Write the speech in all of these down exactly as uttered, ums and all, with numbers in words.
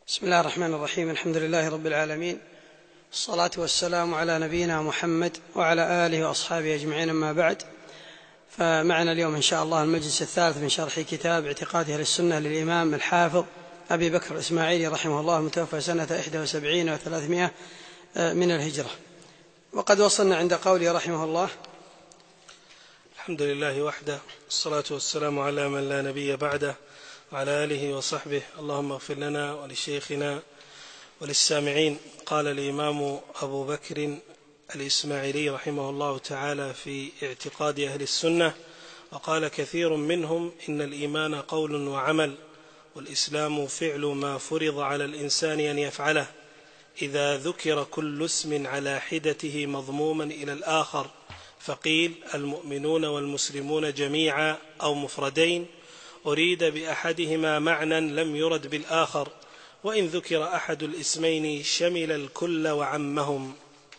بسم الله الرحمن الرحيم. الحمد لله رب العالمين، الصلاة والسلام على نبينا محمد وعلى آله وأصحابه أجمعين، أما بعد. فمعنا اليوم إن شاء الله المجلس الثالث من شرح كتاب اعتقاد أهل السنة للإمام الحافظ أبي بكر الإسماعيلي رحمه الله، المتوفى سنة إحدى وسبعين وثلاثمائة من الهجرة. وقد وصلنا عند قوله رحمه الله: الحمد لله وحده، الصلاة والسلام على من لا نبي بعده وعلى آله وصحبه. اللهم اغفر لنا ولشيخنا وللسامعين. قال الإمام أبو بكر الإسماعيلي رحمه الله تعالى في اعتقاد أهل السنة: وقال كثير منهم إن الإيمان قول وعمل، والإسلام فعل ما فرض على الإنسان أن يفعله، إذا ذكر كل اسم على حدته مضموما إلى الآخر، فقيل المؤمنون والمسلمون جميعا أو مفردين، أريد بأحدهما معنى لم يرد بالآخر، وإن ذكر أحد الاسمين شمل الكل وعمهم.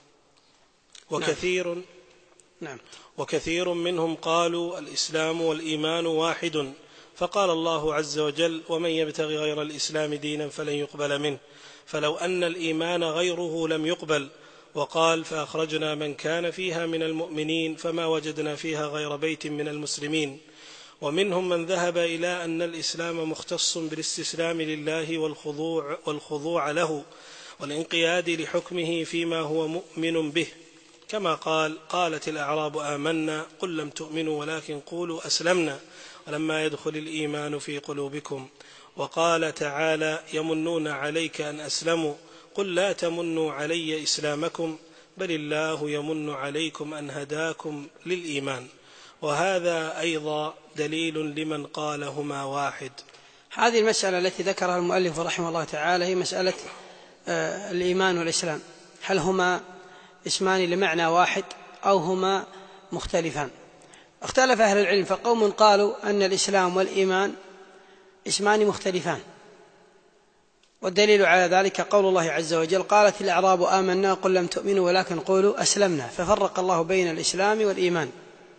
وكثير نعم. نعم. وكثير منهم قالوا الإسلام والإيمان واحد، فقال الله عز وجل: ومن يبتغي غير الإسلام دينا فلن يقبل منه، فلو أن الإيمان غيره لم يقبل. وقال: فأخرجنا من كان فيها من المؤمنين فما وجدنا فيها غير بيت من المسلمين. ومنهم من ذهب إلى أن الإسلام مختص بالاستسلام لله والخضوع, والخضوع له والانقياد لحكمه فيما هو مؤمن به، كما قال: قالت الأعراب آمنا، قل لم تؤمنوا ولكن قولوا أسلمنا ولما يدخل الإيمان في قلوبكم. وقال تعالى: يمنون عليك أن أسلموا، قل لا تمنوا علي إسلامكم، بل الله يمن عليكم أن هداكم للإيمان. وهذا أيضا دليل لمن قال هما واحد. هذه المسألة التي ذكرها المؤلف رحمه الله تعالى هي مسألة آه الإيمان والإسلام، هل هما اسمان لمعنى واحد أو هما مختلفان؟ اختلف أهل العلم، فقوم قالوا أن الإسلام والإيمان اسمان مختلفان، والدليل على ذلك قول الله عز وجل: قالت الأعراب آمنا، قل لم تؤمنوا ولكن قولوا أسلمنا، ففرق الله بين الإسلام والإيمان.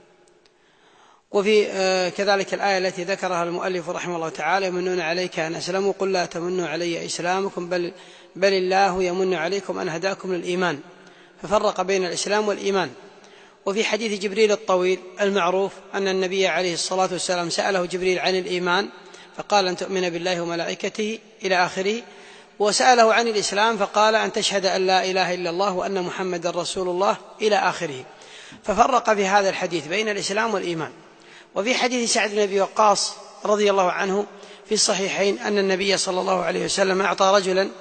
وفي كذلك الآية التي ذكرها المؤلف رحمه الله تعالى: يمنون عليك أن أسلموا، قل لا تمنوا علي إسلامكم، بل, بل الله يمن عليكم أن هداكم للإيمان، ففرق بين الإسلام والإيمان. وفي حديث جبريل الطويل المعروف أن النبي عليه الصلاة والسلام سأله جبريل عن الإيمان فقال: أن تؤمن بالله وملائكته إلى آخره. وسأله عن الإسلام فقال: أن تشهد أن لا إله إلا الله وأن محمد رسول الله إلى آخره. ففرق في هذا الحديث بين الإسلام والإيمان. وفي حديث سعد بن أبي وقاص رضي الله عنه في الصحيحين أن النبي صلى الله عليه وسلم أعطى رجلا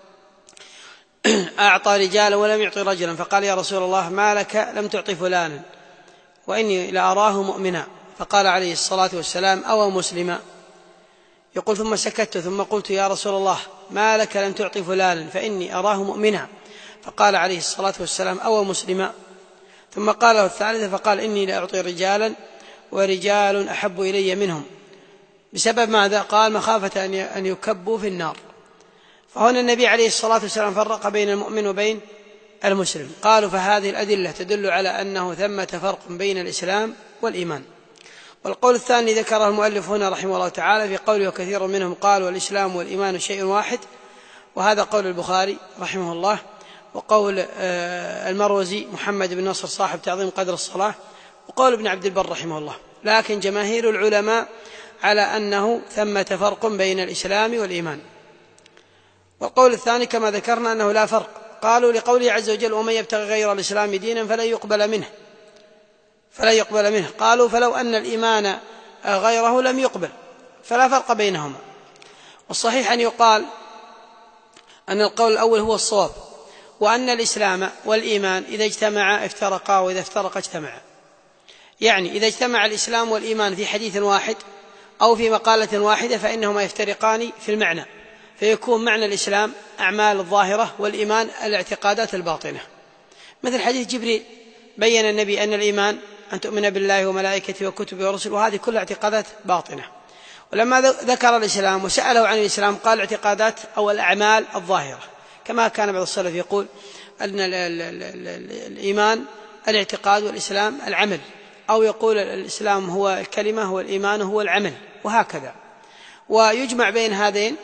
أعطى رجالا ولم يعطي رجلا، فقال: يا رسول الله، ما لك لم تعطي فلانا وإني لأراه مؤمنا؟ فقال عليه الصلاة والسلام: أو مسلما؟ يقول: ثم سكت، ثم قلت: يا رسول الله، ما لك لم تعطي فلانا فإني أراه مؤمنا؟ فقال عليه الصلاة والسلام: أو مسلما؟ ثم قال له الثالثة فقال: إني لأعطي رجالا ورجال أحب إلي منهم. بسبب ماذا؟ قال: مخافة أن يكبوا في النار. فهنا النبي عليه الصلاة والسلام فرق بين المؤمن وبين المسلم. قالوا: فهذه الأدلة تدل على أنه ثمة فرق بين الإسلام والإيمان. والقول الثاني ذكره المؤلف هنا رحمه الله تعالى في قوله: وكثير منهم قالوا الإسلام والإيمان شيء واحد، وهذا قول البخاري رحمه الله، وقول المروزي محمد بن نصر صاحب تعظيم قدر الصلاة، وقول ابن عبد البر رحمه الله. لكن جماهير العلماء على أنه ثمة فرق بين الإسلام والإيمان. والقول الثاني كما ذكرنا أنه لا فرق. قالوا لقوله عز وجل: ومن يبتغي غير الإسلام دينا فلن يقبل منه فلا يقبل منه. قالوا: فلو أن الإيمان غيره لم يقبل، فلا فرق بينهما. والصحيح أن يقال أن القول الأول هو الصواب، وأن الإسلام والإيمان إذا اجتمعا افترقا، وإذا افترقا اجتمعا. يعني إذا اجتمع الإسلام والإيمان في حديث واحد أو في مقالة واحدة فإنهما يفترقان في المعنى، فيكون معنى الإسلام أعمال الظاهرة، والإيمان الاعتقادات الباطنة. مثل حديث جبريل بيّن النبي أن الإيمان أن تؤمن بالله وملائكته وكتبه ورسله، وهذه كل اعتقادات باطنة. ولما ذكر الإسلام وسأله عن الإسلام قال: اعتقادات أو الأعمال الظاهرة، كما كان بعض السلف يقول أن الإيمان الاعتقاد والإسلام العمل، أو يقول الإسلام هو الكلمة والإيمان هو العمل، وهكذا. ويجمع بين هذين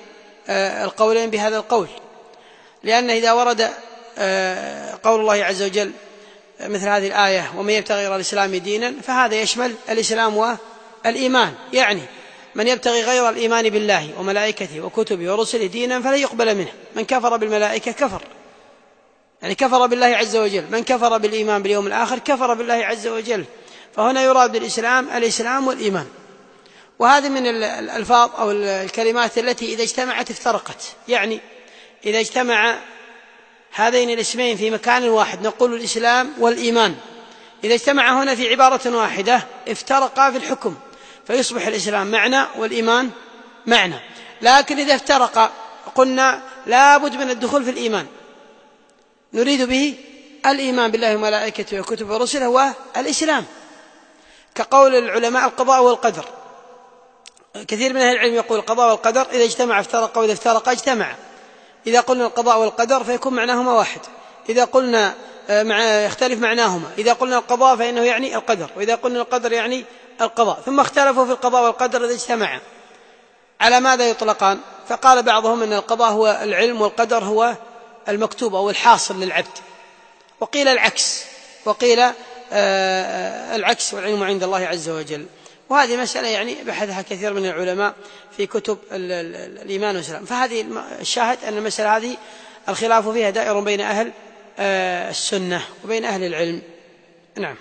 القولين بهذا القول، لأن إذا ورد قول الله عز وجل مثل هذه الآية ومن يبتغي غير الإسلام دينا، فهذا يشمل الإسلام والإيمان، يعني من يبتغي غير الإيمان بالله وملائكته وكتبه ورسله دينا فلن يقبل منه. من كفر بالملائكة كفر، يعني كفر بالله عز وجل. من كفر بالإيمان باليوم الآخر كفر بالله عز وجل. فهنا يراد بالإسلام الإسلام والإيمان. وهذه من الألفاظ أو الكلمات التي إذا اجتمعت افترقت، يعني إذا اجتمع هذين الاسمين في مكان واحد نقول الإسلام والإيمان، إذا اجتمع هنا في عبارة واحدة افترقا في الحكم، فيصبح الإسلام معنى والإيمان معنى. لكن إذا افترقا قلنا لا بد من الدخول في الإيمان، نريد به الإيمان بالله وملائكته وكتبه ورسله والإسلام، كقول العلماء القضاء والقدر. كثير من أهل العلم يقول القضاء والقدر إذا اجتمع افترق وإذا افترق اجتمع. إذا قلنا القضاء والقدر فيكون معناهما واحد، إذا قلنا مع يختلف معناهما. إذا قلنا القضاء فإنه يعني القدر، وإذا قلنا القدر يعني القضاء. ثم اختلفوا في القضاء والقدر إذا اجتمعا على ماذا يطلقان، فقال بعضهم أن القضاء هو العلم والقدر هو المكتوب أو الحاصل للعبد، وقيل العكس، وقيل آه العكس والعلم عند الله عز وجل. وهذه مسألة يعني بحثها كثير من العلماء في كتب الإيمان والإسلام. فهذه الشاهد أن المسألة هذه الخلاف فيها دائر بين أهل آه السنة وبين أهل العلم. نعم.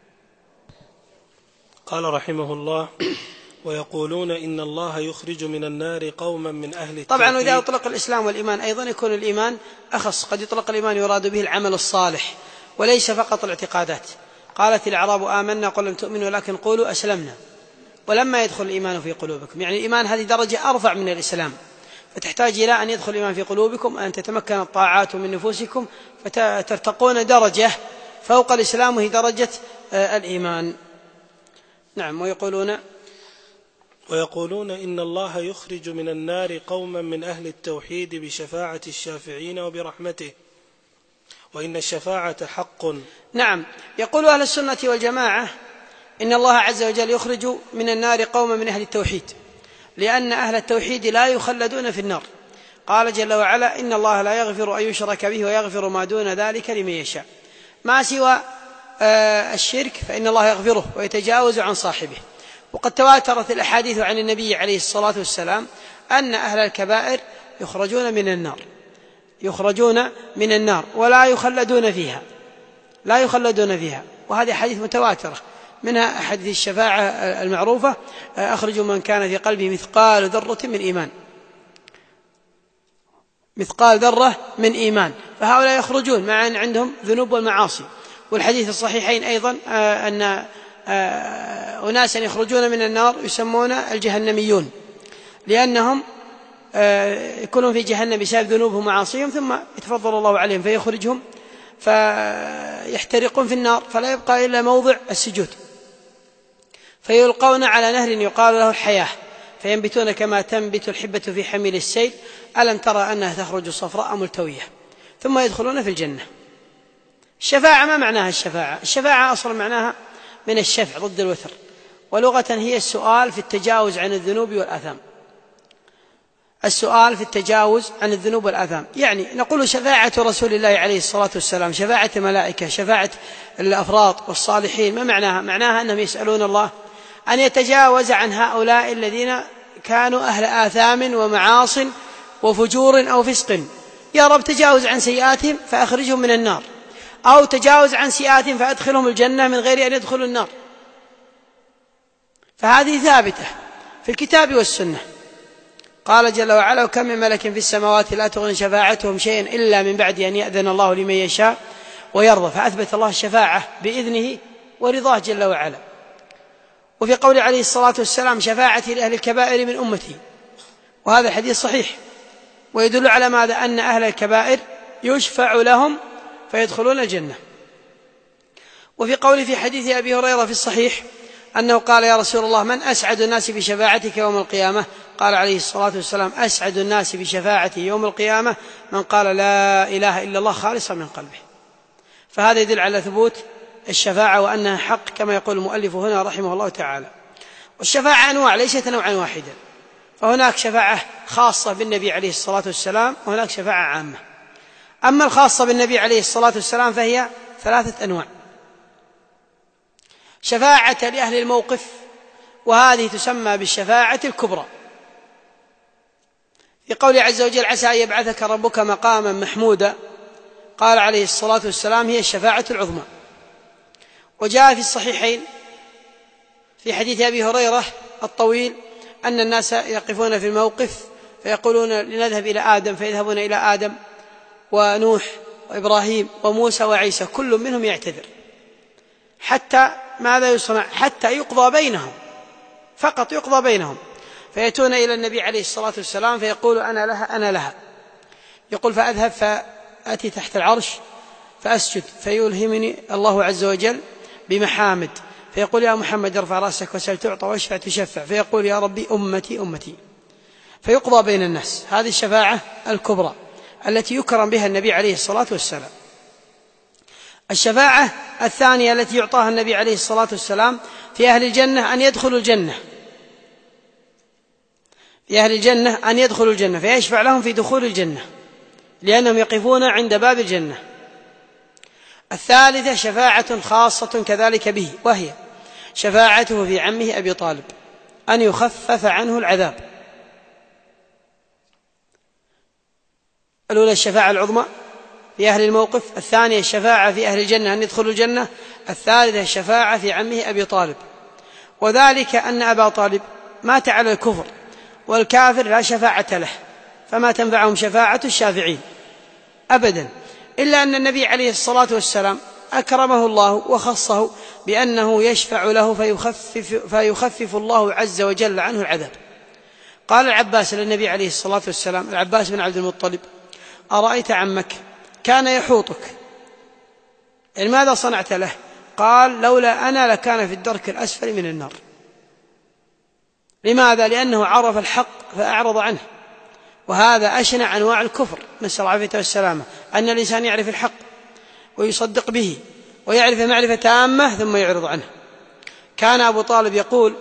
قال رحمه الله: ويقولون إن الله يخرج من النار قوما من أهل التوحيد. طبعا إذا أطلق الإسلام والإيمان أيضا يكون الإيمان أخص، قد يطلق الإيمان يراد به العمل الصالح وليس فقط الاعتقادات. قالت الأعراب آمنا قل لم تؤمنوا ولكن قولوا أسلمنا ولما يدخل الإيمان في قلوبكم. يعني الإيمان هذه درجة أرفع من الإسلام، فتحتاج إلى أن يدخل الإيمان في قلوبكم، أن تتمكن الطاعات من نفوسكم فترتقون درجة فوق الإسلام وهي درجة الإيمان. نعم. ويقولون ويقولون إن الله يخرج من النار قوما من أهل التوحيد بشفاعة الشافعين وبرحمته، وإن الشفاعة حق. نعم. يقول أهل السنة والجماعة إن الله عز وجل يخرج من النار قوما من أهل التوحيد، لأن أهل التوحيد لا يخلدون في النار. قال جل وعلا: إن الله لا يغفر أن يشرك به ويغفر ما دون ذلك لمن يشاء. ما سوى الشرك فإن الله يغفره ويتجاوز عن صاحبه. وقد تواترت الأحاديث عن النبي عليه الصلاة والسلام أن أهل الكبائر يخرجون من النار يخرجون من النار ولا يخلدون فيها لا يخلدون فيها وهذه حديث متواترة، منها حديث الشفاعة المعروفة: أخرجوا من كان في قلبه مثقال ذرة من إيمان مثقال ذرة من إيمان فهؤلاء يخرجون مع أن عندهم ذنوب والمعاصي. والحديث الصحيحين أيضا أن أناسا يخرجون من النار يسمون الجهنميون، لأنهم يكونون في جهنم بسبب ذنوبهم ومعاصيهم، ثم يتفضل الله عليهم فيخرجهم فيحترقون في النار فلا يبقى إلا موضع السجود، فيلقون على نهر يقال له الحياة فينبتون كما تنبت الحبة في حميل السيل، ألم ترى أنها تخرج صفراء ملتوية، ثم يدخلون في الجنة. الشفاعة ما معناها الشفاعة؟ الشفاعة أصلا معناها من الشفع ضد الوتر، ولغة هي السؤال في التجاوز عن الذنوب والآثام. السؤال في التجاوز عن الذنوب والآثام، يعني نقول شفاعة رسول الله عليه الصلاة والسلام، شفاعة الملائكة، شفاعة الأفراد والصالحين، ما معناها؟ معناها أنهم يسألون الله أن يتجاوز عن هؤلاء الذين كانوا أهل آثام ومعاص وفجور أو فسق. يا رب تجاوز عن سيئاتهم فأخرجهم من النار، أو تجاوز عن سيئاتهم فأدخلهم الجنة من غير أن يدخلوا النار. فهذه ثابتة في الكتاب والسنة. قال جل وعلا: وكم من ملك في السماوات لا تغني شفاعتهم شيئا إلا من بعد أن يأذن الله لمن يشاء ويرضى. فأثبت الله الشفاعة بإذنه ورضاه جل وعلا. وفي قول عليه الصلاة والسلام: شفاعتي لأهل الكبائر من أمتي، وهذا الحديث صحيح ويدل على ماذا؟ أن أهل الكبائر يشفع لهم فيدخلون الجنة. وفي قول في حديث أبي هريرة في الصحيح أنه قال: يا رسول الله من أسعد الناس بشفاعتك يوم القيامة؟ قال عليه الصلاة والسلام: أسعد الناس بشفاعتي يوم القيامة من قال لا إله إلا الله خالصا من قلبه. فهذا يدل على ثبوت الشفاعة وأنها حق كما يقول المؤلف هنا رحمه الله تعالى. والشفاعة أنواع ليست نوعا واحدا، فهناك شفاعة خاصة بالنبي عليه الصلاة والسلام، وهناك شفاعة عامة. أما الخاصة بالنبي عليه الصلاة والسلام فهي ثلاثة أنواع: شفاعة لأهل الموقف، وهذه تسمى بالشفاعة الكبرى، في قوله عز وجل: عسى أن يبعثك ربك مقاما محمودا، قال عليه الصلاة والسلام: هي الشفاعة العظمى. وجاء في الصحيحين في حديث أبي هريرة الطويل أن الناس يقفون في الموقف فيقولون: لنذهب إلى آدم، فيذهبون إلى آدم ونوح وإبراهيم وموسى وعيسى، كل منهم يعتذر، حتى ماذا يصنع؟ حتى يقضى بينهم، فقط يقضى بينهم. فيأتون إلى النبي عليه الصلاة والسلام فيقول: أنا لها أنا لها. يقول: فأذهب فأتي تحت العرش فأسجد، فيلهمني الله عز وجل بمحامد، فيقول: يا محمد ارفع رأسك وسل تعطى واشفع تشفع، فيقول: يا ربي أمتي أمتي، فيقضى بين الناس. هذه الشفاعة الكبرى التي يكرم بها النبي عليه الصلاة والسلام. الشفاعة الثانية التي يعطاها النبي عليه الصلاة والسلام في أهل الجنة أن يدخلوا الجنة، في أهل الجنة أن يدخلوا الجنة، فيشفع لهم في دخول الجنة لأنهم يقفون عند باب الجنة. الثالثة شفاعة خاصة كذلك به، وهي شفاعته في عمه أبي طالب أن يخفف عنه العذاب. الأولى الشفاعة العظمى في أهل الموقف، الثانية الشفاعة في أهل الجنة أن يدخلوا الجنة، الثالثة الشفاعة في عمه أبي طالب. وذلك أن أبا طالب مات على الكفر، والكافر لا شفاعة له، فما تنفعهم شفاعة الشافعين أبدا، إلا أن النبي عليه الصلاة والسلام أكرمه الله وخصه بأنه يشفع له فيخفف, فيخفف الله عز وجل عنه العذاب. قال العباس للنبي عليه الصلاة والسلام، العباس بن عبد المطلب: أرأيت عمك كان يحوطك، يعني ماذا صنعت له؟ قال: لولا أنا لكان في الدرك الأسفل من النار. لماذا؟ لأنه عرف الحق فأعرض عنه، وهذا أشنع أنواع الكفر، نسأل العافية والسلامة، أن الإنسان يعرف الحق ويصدق به ويعرف معرفة تامة ثم يعرض عنه. كان أبو طالب يقول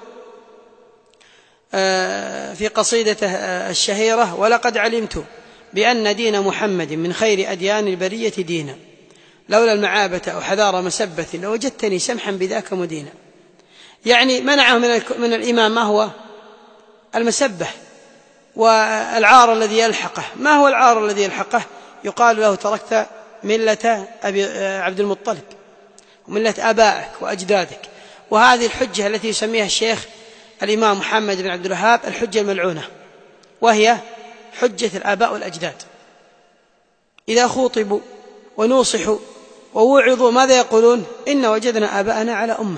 في قصيدته الشهيرة: ولقد علمت بأن دين محمد من خير أديان البرية دينا، لولا المعابة أو حذار مسبة لوجدتني سمحا بذاك مدينا. يعني منعه من الإيمان ما هو؟ المسبة والعار الذي يلحقه. ما هو العار الذي يلحقه؟ يقال له: تركت ملة أبي عبد المطلب وملة آبائك وأجدادك. وهذه الحجة التي يسميها الشيخ الإمام محمد بن عبد الوهاب الحجة الملعونة، وهي حجة الآباء والأجداد. إذا خوطبوا ونوصحوا ووعظوا ماذا يقولون؟ إن وجدنا آباءنا على أمة.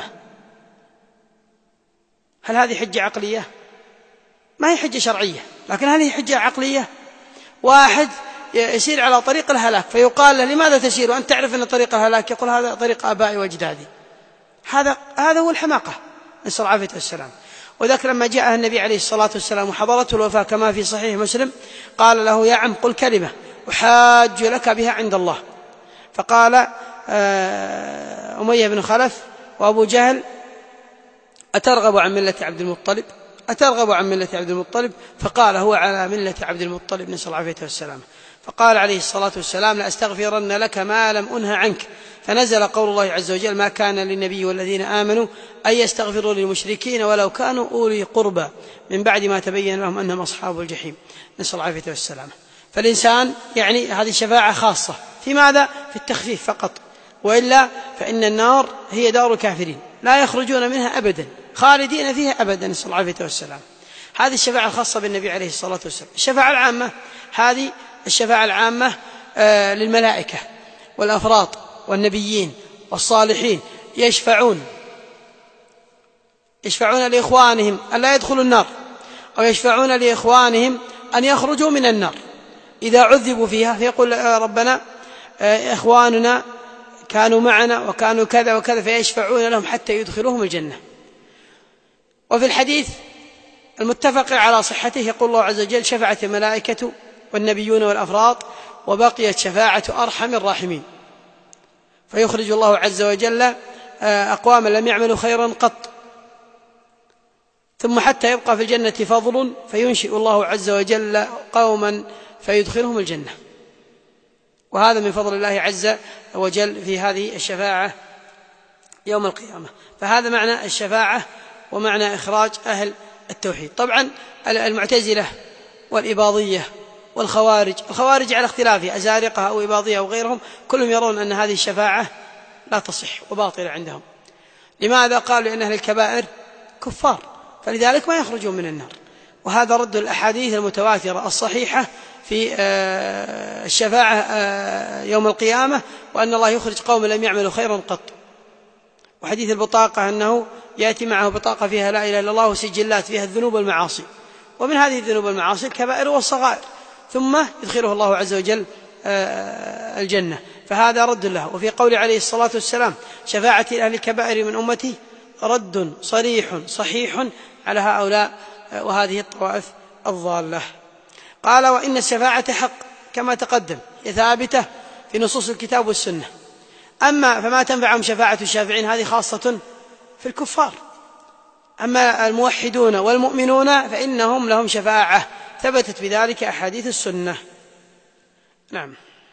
هل هذه حجة عقلية؟ ما هي حجة شرعية، لكن هذه حجة عقلية. واحد يسير على طريق الهلاك فيقال له: لماذا تسير وأنت تعرف أن طريق الهلاك؟ يقول: هذا طريق آبائي وأجدادي. هذا هذا هو الحماقة، نسأل العافية والسلام. وذاك لما جاء النبي عليه الصلاة والسلام وحضرته الوفاة كما في صحيح مسلم، قال له: يا عم قل كلمة أحاج لك بها عند الله. فقال أمية بن خلف وأبو جهل: أترغب عن ملة عبد المطلب؟ أترغب عن ملة عبد المطلب؟ فقال: هو على ملة عبد المطلب، نسأل العافية والسلام. فقال عليه الصلاة والسلام: لأستغفرن لك ما لم أنه عنك. فنزل قول الله عز وجل: ما كان للنبي والذين آمنوا أن يستغفروا للمشركين ولو كانوا أولي قربى من بعد ما تبين لهم أنهم أصحاب الجحيم، نسأل العافية والسلام. فالإنسان يعني هذه شفاعة خاصة في ماذا؟ في التخفيف فقط، وإلا فإن النار هي دار الكافرين لا يخرجون منها أبدا، خالدين فيها أبدا، نسأل العافية والسلام. هذه الشفاعة الخاصة بالنبي عليه الصلاة والسلام. الشفاعة العامة، هذه الشفاعة العامة آه للملائكة والأفراط والنبيين والصالحين، يشفعون يشفعون لإخوانهم أن لا يدخلوا النار، أو يشفعون لإخوانهم أن يخرجوا من النار إذا عذبوا فيها، فيقول: ربنا إخواننا كانوا معنا وكانوا كذا وكذا، فيشفعون لهم حتى يدخلوهم الجنة. وفي الحديث المتفق على صحته يقول الله عز وجل: شفعت الملائكة والنبيون والأفراط وبقيت شفاعة أرحم الراحمين. فيخرج الله عز وجل أقواما لم يعملوا خيرا قط ثم حتى يبقى في الجنة فضل فينشئ الله عز وجل قوما فيدخلهم الجنة. وهذا من فضل الله عز وجل في هذه الشفاعة يوم القيامة. فهذا معنى الشفاعة ومعنى إخراج أهل التوحيد. طبعا المعتزلة والإباضية والخوارج، الخوارج على اختلافها أزارقة أو إباضية أو غيرهم، كلهم يرون أن هذه الشفاعة لا تصح وباطلة عندهم. لماذا؟ قالوا لأن أهل الكبائر كفار فلذلك ما يخرجون من النار. وهذا رد الأحاديث المتواترة الصحيحة في الشفاعة يوم القيامة، وأن الله يخرج قوم لم يعملوا خيرا قط. وحديث البطاقة أنه يأتي معه بطاقة فيها لا إله إلا الله وسجلات فيها الذنوب والمعاصي، ومن هذه الذنوب والمعاصي الكبائر والصغائر، ثم يدخله الله عز وجل الجنة. فهذا رد له. وفي قول عليه الصلاة والسلام شفاعة أهل الكبائر من أمتي رد صريح صحيح على هؤلاء وهذه الطوائف الضالة. قال وإن الشفاعة حق كما تقدم، هي ثابتة في نصوص الكتاب والسنة. أما فما تنفعهم شفاعة الشافعين هذه خاصة في الكفار. أما الموحدون والمؤمنون فإنهم لهم شفاعة ثبتت بذلك أحاديث السنة. نعم.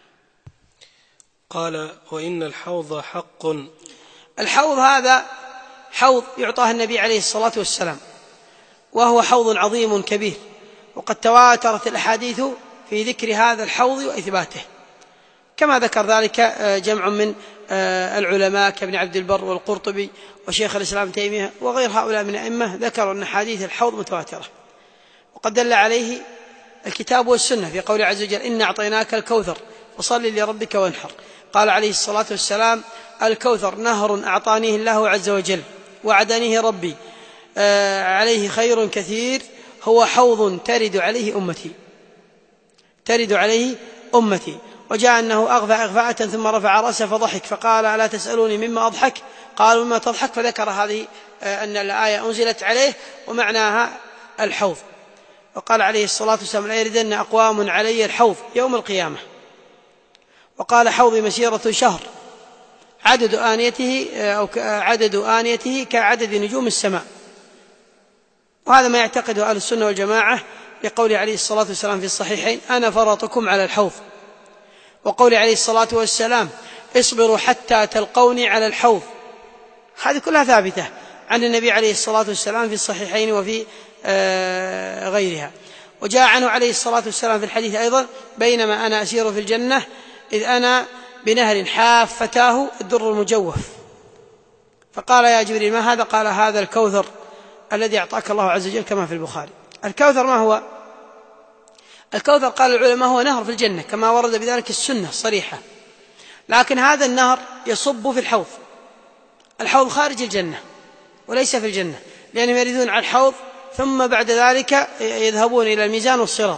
قال وإن الحوض حق. الحوض هذا حوض يعطاه النبي عليه الصلاة والسلام، وهو حوض عظيم كبير، وقد تواترت الأحاديث في ذكر هذا الحوض وإثباته، كما ذكر ذلك جمع من العلماء كابن عبد البر والقرطبي وشيخ الإسلام تيمية وغير هؤلاء من الأئمة، ذكروا أن حديث الحوض متواترة. وقد دل عليه الكتاب والسنة في قول عز وجل إن أعطيناك الكوثر فصل لربك وانحر. قال عليه الصلاة والسلام الكوثر نهر أعطانيه الله عز وجل وعدنيه ربي عليه خير كثير، هو حوض ترد عليه أمتي ترد عليه أمتي. وجاء أنه أغفى إغفاءة ثم رفع رأسه فضحك فقال ألا تسألوني مما أضحك؟ قالوا مما تضحك، فذكر هذه أن الآية أنزلت عليه ومعناها الحوض. وقال عليه الصلاة والسلام لا يردن أقوام علي الحوض يوم القيامة. وقال حوض مسيرة شهر عدد آنيته أو عدد آنيته كعدد نجوم السماء. وهذا ما يعتقده أهل السنة والجماعة لقول عليه الصلاة والسلام في الصحيحين أنا فرطكم على الحوض، وقول عليه الصلاة والسلام اصبروا حتى تلقوني على الحوض. هذه كلها ثابتة عن النبي عليه الصلاة والسلام في الصحيحين وفي غيرها. وجاء عنه عليه الصلاة والسلام في الحديث أيضا بينما أنا أسير في الجنة إذ أنا بنهر حافتاه الدر المجوف، فقال يا جبريل ما هذا؟ قال هذا الكوثر الذي أعطاك الله عز وجل، كما في البخاري. الكوثر ما هو؟ الكوثر قال العلماء هو نهر في الجنة كما ورد بذلك السنة الصريحة، لكن هذا النهر يصب في الحوض. الحوض خارج الجنة وليس في الجنة، لأنهم يريدون على الحوض ثم بعد ذلك يذهبون إلى الميزان والصراط.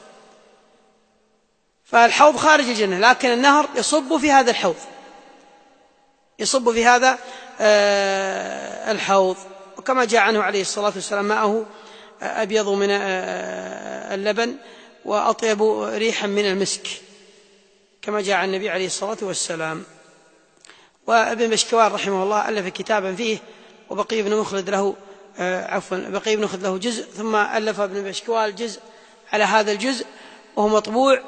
فالحوض خارج الجنة، لكن النهر يصب في هذا الحوض يصب في هذا الحوض. وكما جاء عنه عليه الصلاة والسلام ماءه أبيض من اللبن وأطيب ريحا من المسك، كما جاء عن النبي عليه الصلاة والسلام. وابن بشكوال رحمه الله ألف كتابا فيه، وبقي ابن مخلد له عفوا بقي ابن مخلد له جزء، ثم ألف ابن بشكوال جزء على هذا الجزء وهو مطبوع.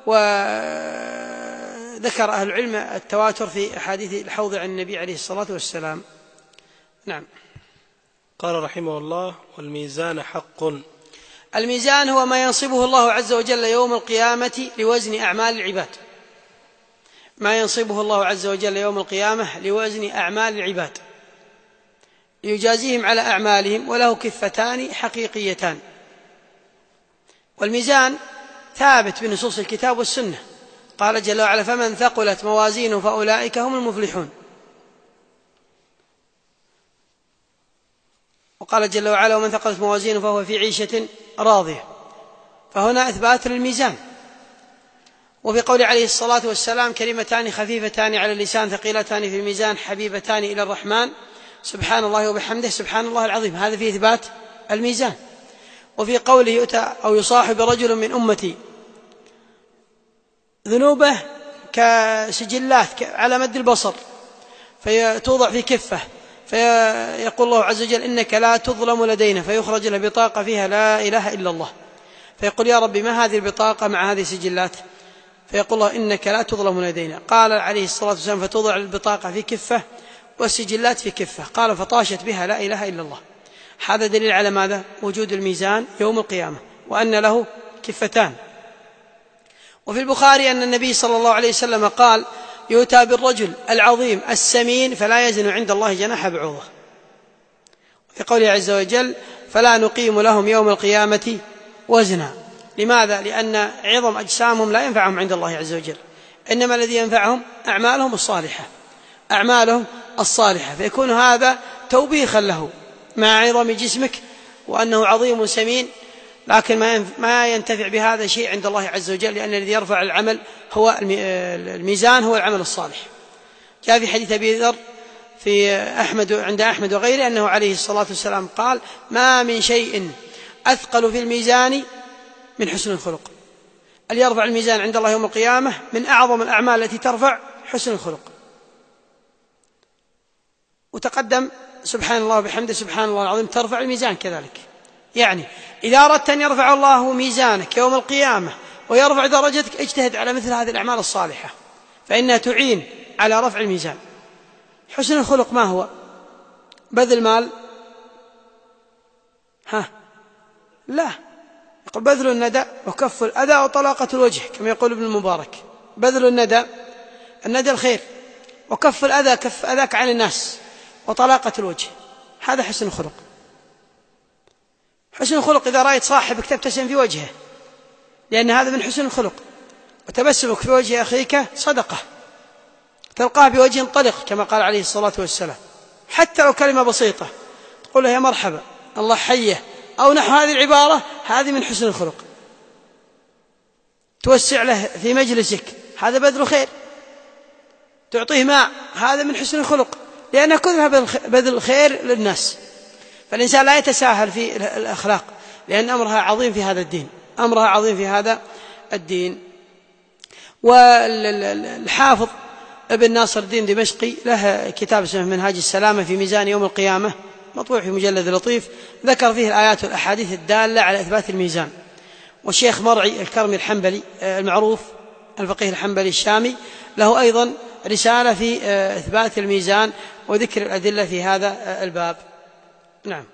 وذكر أهل العلم التواتر في أحاديث الحوض عن النبي عليه الصلاة والسلام. نعم. قال رحمه الله والميزان حق. الميزان هو ما ينصبه الله عز وجل يوم القيامة لوزن أعمال العباد، ما ينصبه الله عز وجل يوم القيامة لوزن أعمال العباد ليجازيهم على أعمالهم، وله كفتان حقيقيتان. والميزان ثابت بنصوص الكتاب والسنة، قال جل وعلا فمن ثقلت موازينه فأولئك هم المفلحون. وقال جل وعلا ومن ثقلت موازينه فهو في عيشة راضية، فهنا إثبات للميزان. وفي قول عليه الصلاة والسلام كلمتان خفيفتان على اللسان ثقيلتان في الميزان حبيبتان إلى الرحمن سبحان الله وبحمده سبحان الله العظيم، هذا فيه إثبات الميزان. وفي قوله يؤتى أو يصاحب رجل من أمتي ذنوبه كسجلات على مد البصر فتوضع في كفة، فيقول الله عز وجل إنك لا تظلم لدينا، فيخرج له بطاقة فيها لا إله إلا الله، فيقول يا ربي ما هذه البطاقة مع هذه السجلات؟ فيقول الله إنك لا تظلم لدينا. قال عليه الصلاة والسلام فتوضع البطاقة في كفة والسجلات في كفة، قال فطاشت بها لا إله إلا الله. هذا دليل على ماذا؟ وجود الميزان يوم القيامة، وأن له كفتان. وفي البخاري أن النبي صلى الله عليه وسلم قال يؤتى بالرجل العظيم السمين فلا يزن عند الله جناح بعوضة. في قوله عز وجل فلا نقيم لهم يوم القيامة وزنا. لماذا؟ لأن عظم أجسامهم لا ينفعهم عند الله عز وجل، إنما الذي ينفعهم أعمالهم الصالحة أعمالهم الصالحة فيكون هذا توبيخا له مع عظم جسمك وأنه عظيم سمين، لكن ما ينتفع بهذا شيء عند الله عز وجل، لأن الذي يرفع العمل هو الميزان، هو العمل الصالح. جاء في حديث أبي ذر في أحمد عند أحمد وغيره أنه عليه الصلاة والسلام قال ما من شيء أثقل في الميزان من حسن الخلق. اللي يرفع الميزان عند الله يوم القيامة من أعظم الأعمال التي ترفع حسن الخلق. وتقدم سبحان الله وبحمده سبحان الله العظيم ترفع الميزان كذلك. يعني إذا أردت أن يرفع الله ميزانك يوم القيامة ويرفع درجتك اجتهد على مثل هذه الأعمال الصالحة، فإنها تعين على رفع الميزان. حسن الخلق ما هو؟ بذل المال؟ ها لا، يقول بذل الندى وكف الأذى وطلاقة الوجه، كما يقول ابن المبارك. بذل الندى، الندى الخير، وكف الأذى كف أذاك عن الناس، وطلاقة الوجه، هذا حسن الخلق. حسن الخلق إذا رأيت صاحبك تبتسم في وجهه، لأن هذا من حسن الخلق. وتبسمك في وجه أخيك صدقة، تلقاه بوجه طلق كما قال عليه الصلاة والسلام، حتى لو كلمة بسيطة تقول له يا مرحبا الله حيه أو نحو هذه العبارة، هذه من حسن الخلق. توسع له في مجلسك، هذا بذل خير. تعطيه ماء، هذا من حسن الخلق، لأنها كلها بذل خير للناس. فالإنسان لا يتساهل في الأخلاق، لأن أمرها عظيم في هذا الدين، أمرها عظيم في هذا الدين. والحافظ ابن ناصر الدين دمشقي له كتاب اسمه منهاج السلامة في ميزان يوم القيامة، مطبوع في مجلد لطيف، ذكر فيه الآيات والأحاديث الدالة على إثبات الميزان. والشيخ مرعي الكرمي الحنبلي المعروف الفقيه الحنبلي الشامي له أيضا رسالة في إثبات الميزان وذكر الأدلة في هذا الباب. نعم.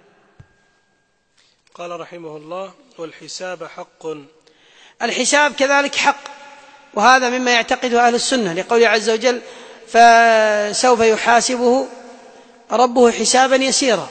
قال رحمه الله والحساب حق. الحساب كذلك حق، وهذا مما يعتقده أهل السنة، لقوله عز وجل فسوف يحاسبه ربه حسابا يسيرا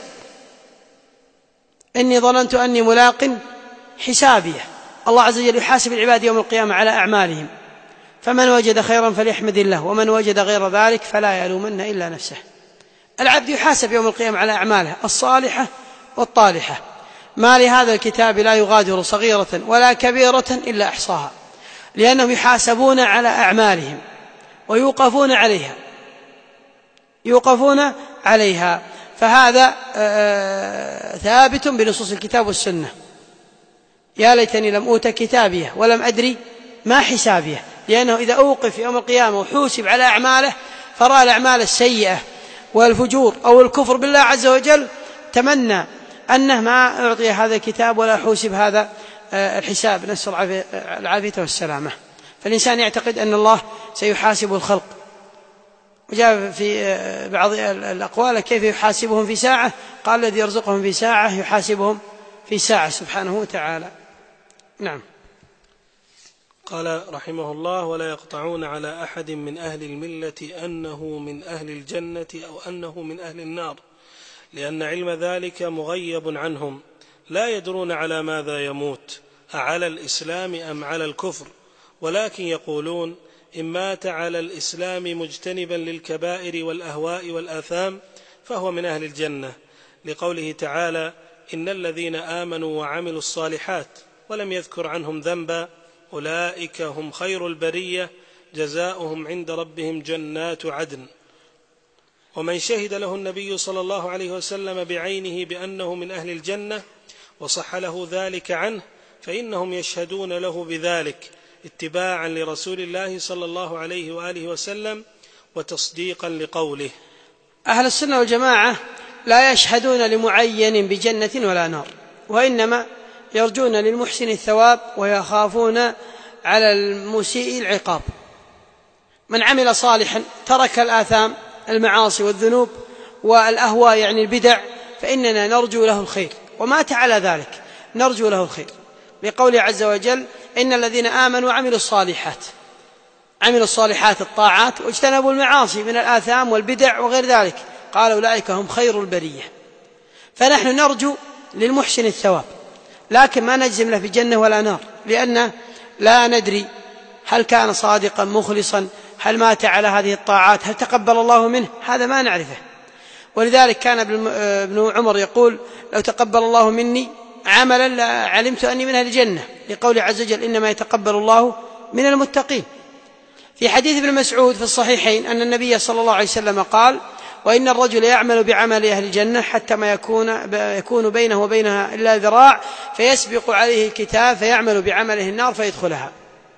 إني ظننت أني ملاق حسابيه. الله عز وجل يحاسب العباد يوم القيامة على أعمالهم، فمن وجد خيرا فليحمد الله ومن وجد غير ذلك فلا يلومن إلا نفسه. العبد يحاسب يوم القيامة على أعماله الصالحة والطالحة. ما لهذا الكتاب لا يغادر صغيرة ولا كبيرة إلا أحصاها، لأنهم يحاسبون على أعمالهم ويوقفون عليها يوقفون عليها فهذا ثابت بنصوص الكتاب والسنة. يا ليتني لم أوت كتابيه ولم أدري ما حسابيه، لأنه إذا أوقف يوم القيامة وحوسب على أعماله فرأى الأعمال السيئة والفجور أو الكفر بالله عز وجل تمنى أنه ما أعطي هذا الكتاب ولا حوسب هذا الحساب، نسأل العافية والسلامة. فالإنسان يعتقد أن الله سيحاسب الخلق. وجاء في بعض الأقوال كيف يحاسبهم في ساعة، قال الذي يرزقهم في ساعة يحاسبهم في ساعة سبحانه وتعالى. نعم. قال رحمه الله ولا يقطعون على أحد من أهل الملة أنه من أهل الجنة أو أنه من أهل النار، لأن علم ذلك مغيب عنهم، لا يدرون على ماذا يموت، أعلى الإسلام أم على الكفر، ولكن يقولون إن مات على الإسلام مجتنبا للكبائر والأهواء والآثام فهو من أهل الجنة، لقوله تعالى إن الذين آمنوا وعملوا الصالحات ولم يذكر عنهم ذنبا أولئك هم خير البرية جزاؤهم عند ربهم جنات عدن. ومن شهد له النبي صلى الله عليه وسلم بعينه بأنه من أهل الجنة وصح له ذلك عنه فإنهم يشهدون له بذلك اتباعا لرسول الله صلى الله عليه وآله وسلم وتصديقا لقوله. أهل السنة والجماعة لا يشهدون لمعين بجنة ولا نار، وإنما يرجون للمحسن الثواب ويخافون على المسيء العقاب. من عمل صالحا ترك الآثام المعاصي والذنوب والأهواء يعني البدع فإننا نرجو له الخير، ومات على ذلك نرجو له الخير، لقوله عز وجل إن الذين آمنوا وعملوا الصالحات، عملوا الصالحات الطاعات واجتنبوا المعاصي من الآثام والبدع وغير ذلك، قال أولئك هم خير البرية. فنحن نرجو للمحسن الثواب، لكن ما نجزم له بجنة ولا نار، لأن لا ندري هل كان صادقا مخلصا، هل مات على هذه الطاعات، هل تقبل الله منه، هذا ما نعرفه. ولذلك كان ابن عمر يقول لو تقبل الله مني عملا لعلمت أني من أهل الجنة، لقول عز وجل إنما يتقبل الله من المتقين. في حديث ابن مسعود في الصحيحين أن النبي صلى الله عليه وسلم قال وإن الرجل يعمل بعمل أهل الجنة حتى ما يكون, يكون بينه وبينها إلا ذراع فيسبق عليه الكتاب فيعمل بعمله النار فيدخلها،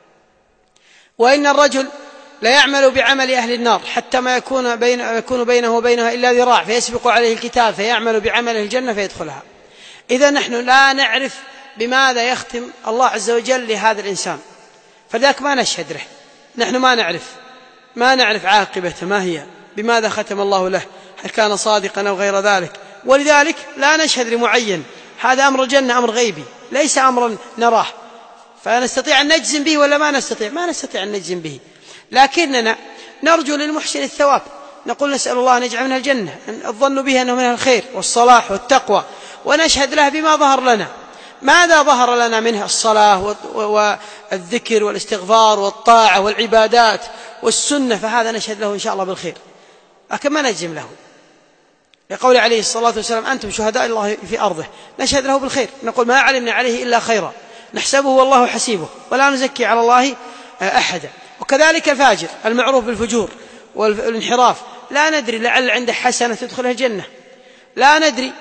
وإن الرجل لا يعمل بعمل أهل النار حتى ما يكون, بين يكون بينه وبينها إلا ذراع فيسبق عليه الكتاب فيعمل بعمله الجنة فيدخلها. إذا نحن لا نعرف بماذا يختم الله عز وجل لهذا الإنسان، فذاك ما نشهد له، نحن ما نعرف ما نعرف عاقبته ما هي، بماذا ختم الله له، هل كان صادقا أو غير ذلك، ولذلك لا نشهد لمعين. هذا أمر الجنة أمر غيبي ليس أمرا نراه، فنستطيع أن نجزم به ولا ما نستطيع؟ ما نستطيع أن نجزم به، لكننا نرجو للمحسن الثواب، نقول نسأل الله أن يجعل منها الجنة، الظن به أنه منها الخير والصلاح والتقوى، ونشهد له بما ظهر لنا. ماذا ظهر لنا منها؟ الصلاة والذكر والاستغفار والطاعة والعبادات والسنة، فهذا نشهد له إن شاء الله بالخير، لكن ما نجزم له، لقول عليه الصلاة والسلام أنتم شهداء الله في أرضه، نشهد له بالخير، نقول ما علمنا عليه إلا خيرا نحسبه والله حسيبه ولا نزكي على الله أحدا. وكذلك الفاجر المعروف بالفجور والانحراف لا ندري لعل عنده حسنة تدخله الجنة، لا ندري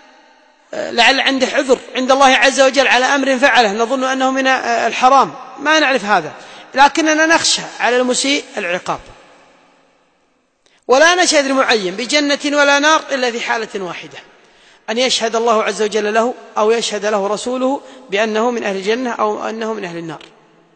لعل عنده عذر عند الله عز وجل على أمر فعله نظن أنه من الحرام، ما نعرف هذا، لكننا نخشى على المسيء العقاب. ولا نشهد لمعين بجنة ولا نار إلا في حالة واحدة، أن يشهد الله عز وجل له أو يشهد له رسوله بأنه من أهل الجنة أو أنه من أهل النار.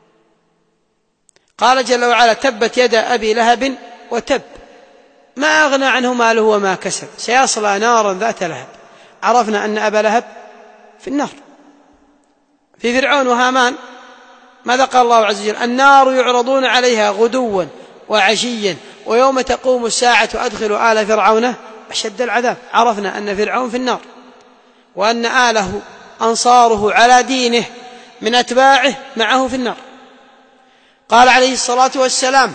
قال جل وعلا تبت يد أبي لهب وتب ما أغنى عنه ماله وما كسب سيصلى نارا ذات لهب. عرفنا أن أبا لهب في النار. في فرعون وهامان ماذا قال الله عز وجل؟ النار يعرضون عليها غدوا وعشيا ويوم تقوم الساعة أدخلوا آل فرعون أشد العذاب. عرفنا أن فرعون في النار، وأن آله أنصاره على دينه من أتباعه معه في النار. قال عليه الصلاة والسلام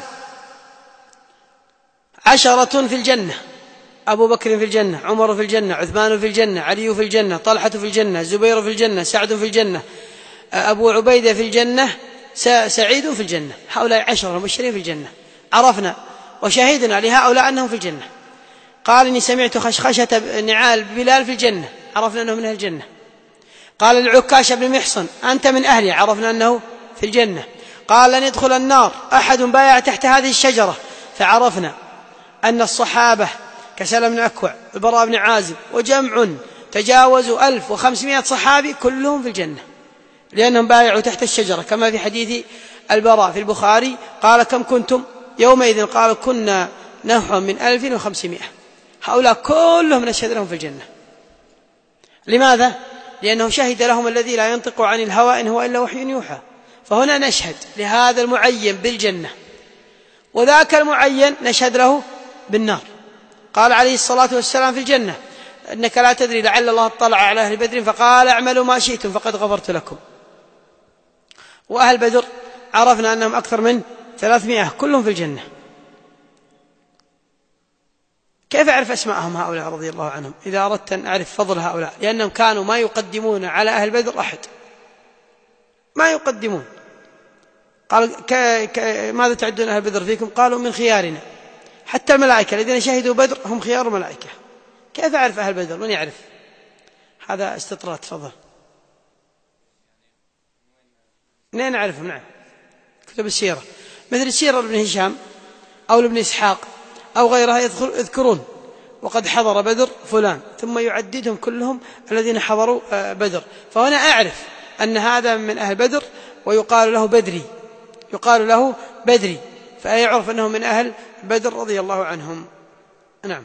عشرة في الجنة، أبو بكر في الجنة، عمر في الجنة، عثمان في الجنة، علي في الجنة، طلحة في الجنة، زبير في الجنة، سعد في الجنة، أبو عبيدة في الجنة، سعيد في الجنة. هؤلاء عشرة مبشرين في الجنة. عرفنا وشهدنا لهؤلاء أنهم في الجنة. قال إني سمعت خشخشة نعال بلال في الجنة، عرفنا أنه من أهل الجنة. قال العكاش بن محصن أنت من أهلي، عرفنا أنه في الجنة. قال لن يدخل النار أحد بايع تحت هذه الشجرة، فعرفنا أن الصحابة كسلم بن أكوع البراء بن عازب وجمع تجاوزوا ألف وخمسمائة صحابي كلهم في الجنة لأنهم بايعوا تحت الشجرة، كما في حديث البراء في البخاري قال كم كنتم يومئذ؟ قالوا كنا نحو من ألف وخمسمائة. هؤلاء كلهم نشهد لهم في الجنة. لماذا؟ لأنه شهد لهم الذي لا ينطق عن الهوى إن هو إلا وحي يوحى. فهنا نشهد لهذا المعين بالجنة، وذاك المعين نشهد له بالنار. قال عليه الصلاة والسلام في الجنة إنك لا تدري لعل الله اطلع على أهل بدر فقال اعملوا ما شئتم فقد غفرت لكم. وأهل بدر عرفنا أنهم أكثر من ثلاثمائة كلهم في الجنة. كيف أعرف أسماءهم هؤلاء رضي الله عنهم إذا أردت أن أعرف فضل هؤلاء؟ لأنهم كانوا ما يقدمون على أهل بدر أحد، ما يقدمون. قال ك... ك... ماذا تعدون أهل بدر فيكم؟ قالوا من خيارنا. حتى الملائكة الذين شهدوا بدر هم خيار الملائكة. كيف أعرف أهل بدر؟ من يعرف؟ هذا استطراد. تفضل. منين نعرفهم؟ نعم كتب السيرة مثل السيرة لابن هشام أو لابن إسحاق أو غيرها يذكرون وقد حضر بدر فلان، ثم يعددهم كلهم الذين حضروا بدر. فهنا أعرف أن هذا من أهل بدر ويقال له بدري، يقال له بدري، فيعرف أنه من أهل بدر رضي الله عنهم. نعم.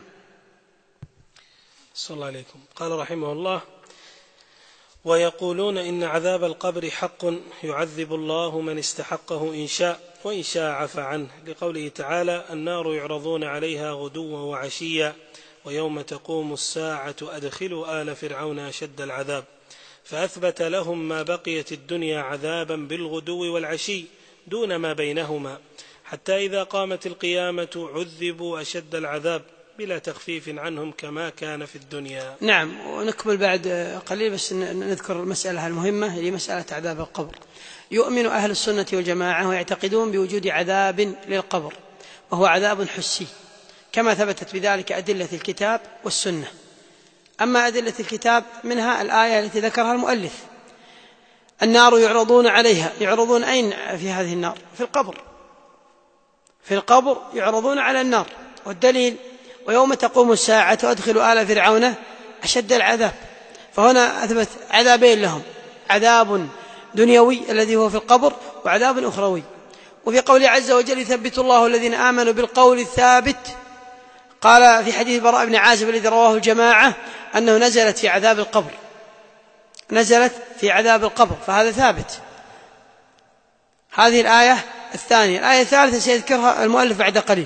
صلى الله عليكم. قال رحمه الله: ويقولون إن عذاب القبر حق يعذب الله من استحقه إن شاء، وإن شاء عفى عنه، لقوله تعالى: النار يعرضون عليها غدوا وعشيا ويوم تقوم الساعة أدخلوا آل فرعون أشد العذاب، فأثبت لهم ما بقيت الدنيا عذابا بالغدو والعشي دون ما بينهما، حتى إذا قامت القيامة عذبوا أشد العذاب بلا تخفيف عنهم كما كان في الدنيا. نعم. ونكمل بعد قليل، بس نذكر المسألة المهمة هي مسألة عذاب القبر. يؤمن أهل السنة والجماعة ويعتقدون بوجود عذاب للقبر، وهو عذاب حسي كما ثبتت بذلك أدلة الكتاب والسنة. أما أدلة الكتاب منها الآية التي ذكرها المؤلف: النار يعرضون عليها. يعرضون أين في هذه النار؟ في القبر. في القبر يعرضون على النار. والدليل: ويوم تقوم الساعة أدخلوا آل فرعون أشد العذاب. فهنا أثبت عذابين لهم: عذاب دنيوي الذي هو في القبر، وعذاب أخروي. وفي قوله عز وجل: يثبت الله الذين آمنوا بالقول الثابت، قال في حديث براء بن عازب الذي رواه الجماعة أنه نزلت في عذاب القبر، نزلت في عذاب القبر، فهذا ثابت. هذه الآية الثانية. الآية الثالثة سيذكرها المؤلف بعد قليل.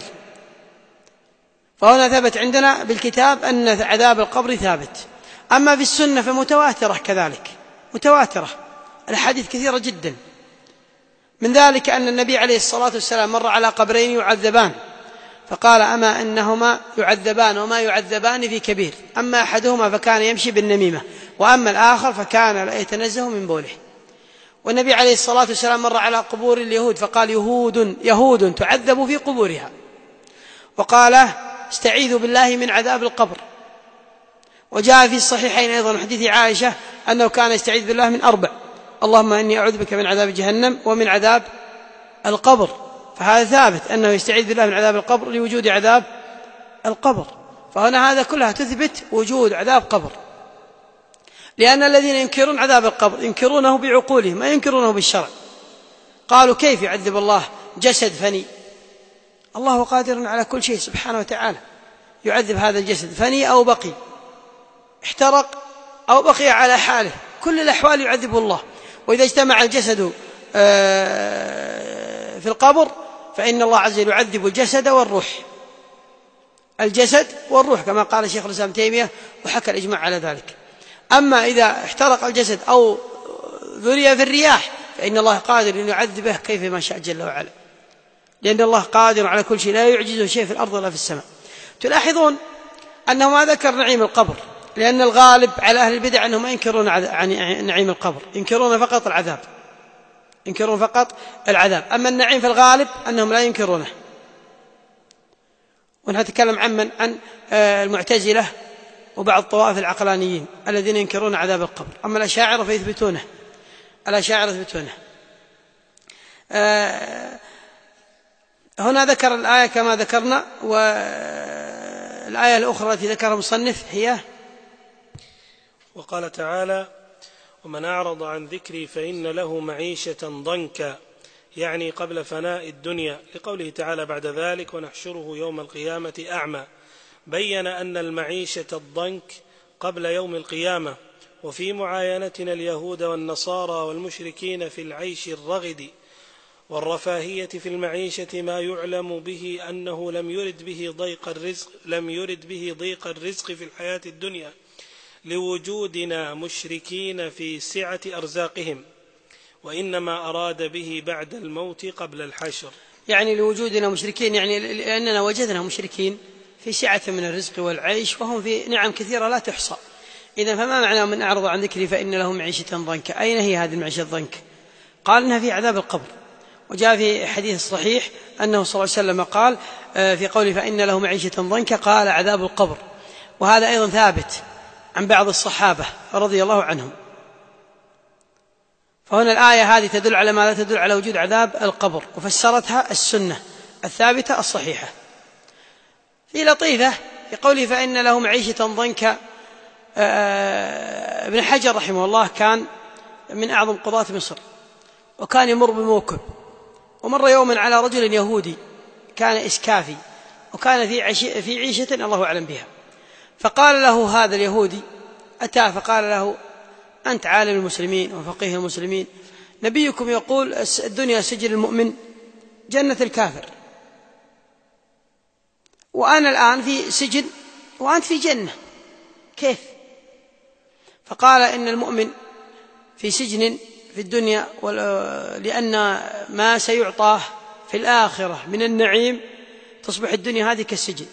فهنا ثبت عندنا بالكتاب أن عذاب القبر ثابت. أما في السنة فمتواترة كذلك، متواترة، الأحاديث كثيرة جدا. من ذلك أن النبي عليه الصلاة والسلام مر على قبرين يعذبان، فقال: أما أنهما يعذبان وما يعذبان في كبير، أما أحدهما فكان يمشي بالنميمة، وأما الآخر فكان لا يتنزه من بوله. والنبي عليه الصلاة والسلام مر على قبور اليهود فقال: يهود يهود تعذب في قبورها. وقال: استعيذوا بالله من عذاب القبر. وجاء في الصحيحين أيضا حديث عائشة أنه كان يستعيذ بالله من أربع: اللهم إني أعوذ بك من عذاب جهنم ومن عذاب القبر. فهذا ثابت أنه يستعيذ بالله من عذاب القبر لوجود عذاب القبر. فهنا هذا كلها تثبت وجود عذاب قبر، لأن الذين ينكرون عذاب القبر ينكرونه بعقولهم، ما ينكرونه بالشرع. قالوا: كيف يعذب الله جسد فني؟ الله قادر على كل شيء سبحانه وتعالى، يعذب هذا الجسد فني أو بقي، احترق أو بقي على حاله، كل الأحوال يعذبه الله. وإذا اجتمع الجسد في القبر فإن الله عز وجل يعذب الجسد والروح، الجسد والروح كما قال شيخ الإسلام تيمية وحكى الإجماع على ذلك. أما إذا احترق الجسد أو ذري في الرياح فإن الله قادر أن يعذبه كيفما شاء جل وعلا، لأن الله قادر على كل شيء، لا يعجزه شيء في الأرض ولا في السماء. تلاحظون أنه ما ذكر نعيم القبر، لأن الغالب على أهل البدع أنهم ما ينكرون عن نعيم القبر، ينكرون فقط العذاب، ينكرون فقط العذاب. أما النعيم في الغالب أنهم لا ينكرونه. ونتكلم عن من عن المعتزلة وبعض طوائف العقلانيين الذين ينكرون عذاب القبر. أما الأشاعرة فيثبتونه، الأشاعرة يثبتونه. هنا ذكر الآية كما ذكرنا، والآية الأخرى التي ذكرها المصنف هي: وقال تعالى: ومن أعرض عن ذكري فإن له معيشة ضنكا، يعني قبل فناء الدنيا، لقوله تعالى بعد ذلك: ونحشره يوم القيامة أعمى، بين أن المعيشة الضنك قبل يوم القيامة. وفي معاينتنا اليهود والنصارى والمشركين في العيش الرغد والرفاهية في المعيشة ما يعلم به أنه لم يرد به ضيق الرزق لم يرد به ضيق الرزق في الحياة الدنيا، لوجودنا مشركين في سعة أرزاقهم، وإنما أراد به بعد الموت قبل الحشر. يعني لوجودنا مشركين، يعني لأننا وجدنا مشركين في سعة من الرزق والعيش، وهم في نعم كثيرة لا تحصى. إذن فما معنى من أعرض عن ذكري فإن له معيشة ضنكا؟ أين هي هذه المعيشة الضنك؟ قال إنها في عذاب القبر. وجاء في حديث صحيح أنه صلى الله عليه وسلم قال في قوله فإن له معيشة ضنكا قال عذاب القبر. وهذا أيضا ثابت عن بعض الصحابة رضي الله عنهم. فهنا الآية هذه تدل على ما لا تدل على وجود عذاب القبر، وفسرتها السنة الثابتة الصحيحة. في لطيفة بقوله فإن له معيشة ضنكا. ابن حجر رحمه الله كان من أعظم قضاة مصر، وكان يمر بموكب، ومر يوما على رجل يهودي كان إسكافي، وكان في, عشي في عيشة الله أعلم بها، فقال له هذا اليهودي أتاه فقال له أنت عالم المسلمين وفقيه المسلمين، نبيكم يقول الدنيا سجن المؤمن جنة الكافر، وأنا الآن في سجن وأنت في جنة، كيف؟ فقال إن المؤمن في سجن في الدنيا لأن ما سيعطاه في الآخرة من النعيم تصبح الدنيا هذه كالسجن،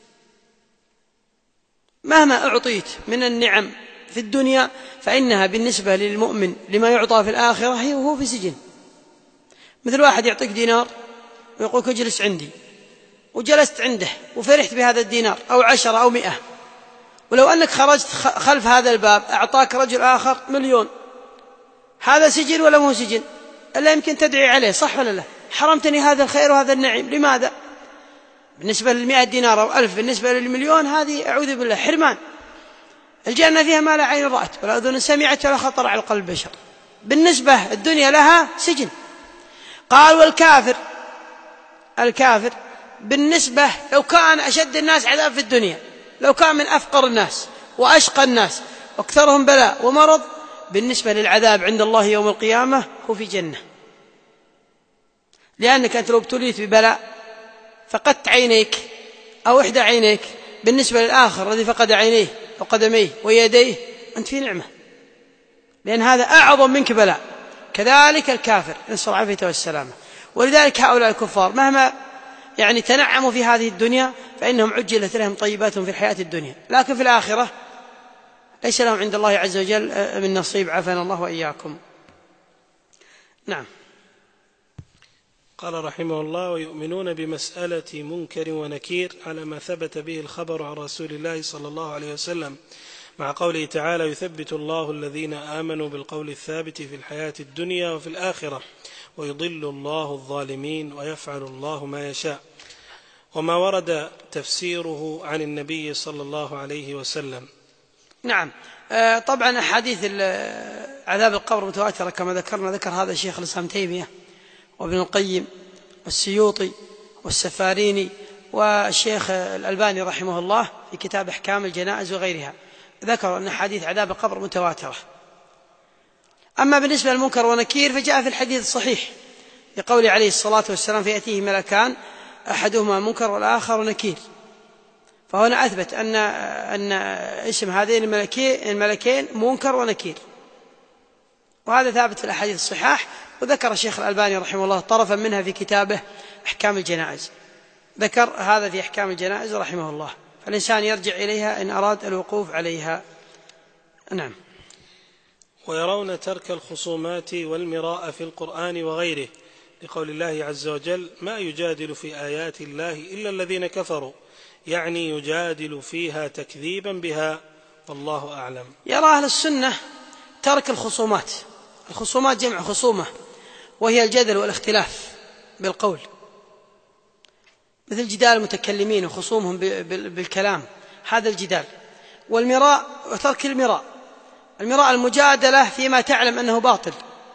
مهما أعطيت من النعم في الدنيا فإنها بالنسبة للمؤمن لما يعطى في الآخرة هي وهو في سجن. مثل واحد يعطيك دينار ويقولك اجلس عندي، وجلست عنده وفرحت بهذا الدينار أو عشرة أو مئة، ولو أنك خرجت خلف هذا الباب أعطاك رجل آخر مليون، هذا سجن ولا مو سجن؟ ألا يمكن تدعي عليه، صح ولا لا؟ حرمتني هذا الخير وهذا النعيم، لماذا؟ بالنسبة للمئة دينار أو ألف، بالنسبة للمليون هذه أعوذ بالله حرمان. الجنة فيها ما لا عين رأت ولا أذن سمعت ولا خطر على قلب بشر، بالنسبة الدنيا لها سجن. قال والكافر، الكافر بالنسبة لو كان أشد الناس عذاب في الدنيا، لو كان من أفقر الناس وأشقى الناس واكثرهم بلاء ومرض، بالنسبة للعذاب عند الله يوم القيامة هو في جنة، لأنك أنت لو ابتليت ببلاء فقدت عينيك أو إحدى عينيك، بالنسبة للآخر الذي فقد عينيه وقدميه ويديه أنت في نعمة، لأن هذا أعظم منك بلاء. كذلك الكافر نسأل العافية والسلامة. ولذلك هؤلاء الكفار مهما يعني تنعموا في هذه الدنيا فإنهم عجلت لهم طيباتهم في الحياة الدنيا، لكن في الآخرة ليس لهم عند الله عز وجل من نصيب، عافانا الله وإياكم. نعم. قال رحمه الله: ويؤمنون بمسألة منكر ونكير على ما ثبت به الخبر عن رسول الله صلى الله عليه وسلم، مع قوله تعالى: يثبت الله الذين آمنوا بالقول الثابت في الحياة الدنيا وفي الآخرة ويضل الله الظالمين ويفعل الله ما يشاء، وما ورد تفسيره عن النبي صلى الله عليه وسلم. نعم. طبعا أحاديث عذاب القبر متواترة كما ذكرنا، ذكر هذا الشيخ الإسلام تيمية وابن القيم والسيوطي والسفاريني والشيخ الألباني رحمه الله في كتاب أحكام الجنائز وغيرها، ذكروا أن حديث عذاب القبر متواترة. أما بالنسبة للمنكر ونكير فجاء في الحديث الصحيح لقول عليه الصلاة والسلام: فيأتيه ملكان أحدهما منكر والآخر نكير. فهنا أثبت أن أن اسم هذين الملكين منكر ونكير، وهذا ثابت في الأحاديث الصحاح، وذكر الشيخ الألباني رحمه الله طرفا منها في كتابه أحكام الجنائز، ذكر هذا في أحكام الجنائز رحمه الله، فالإنسان يرجع إليها إن أراد الوقوف عليها. نعم. ويرون ترك الخصومات والمراء في القرآن وغيره، لقول الله عز وجل: ما يجادل في آيات الله إلا الذين كفروا، يعني يجادل فيها تكذيبا بها، والله أعلم. يرى أهل السنة ترك الخصومات، الخصومات جمع خصومة وهي الجدل والاختلاف بالقول، مثل جدال المتكلمين وخصومهم بالكلام، هذا الجدال. والمراء وترك المراء، المراء المجادلة فيما تعلم أنه باطل،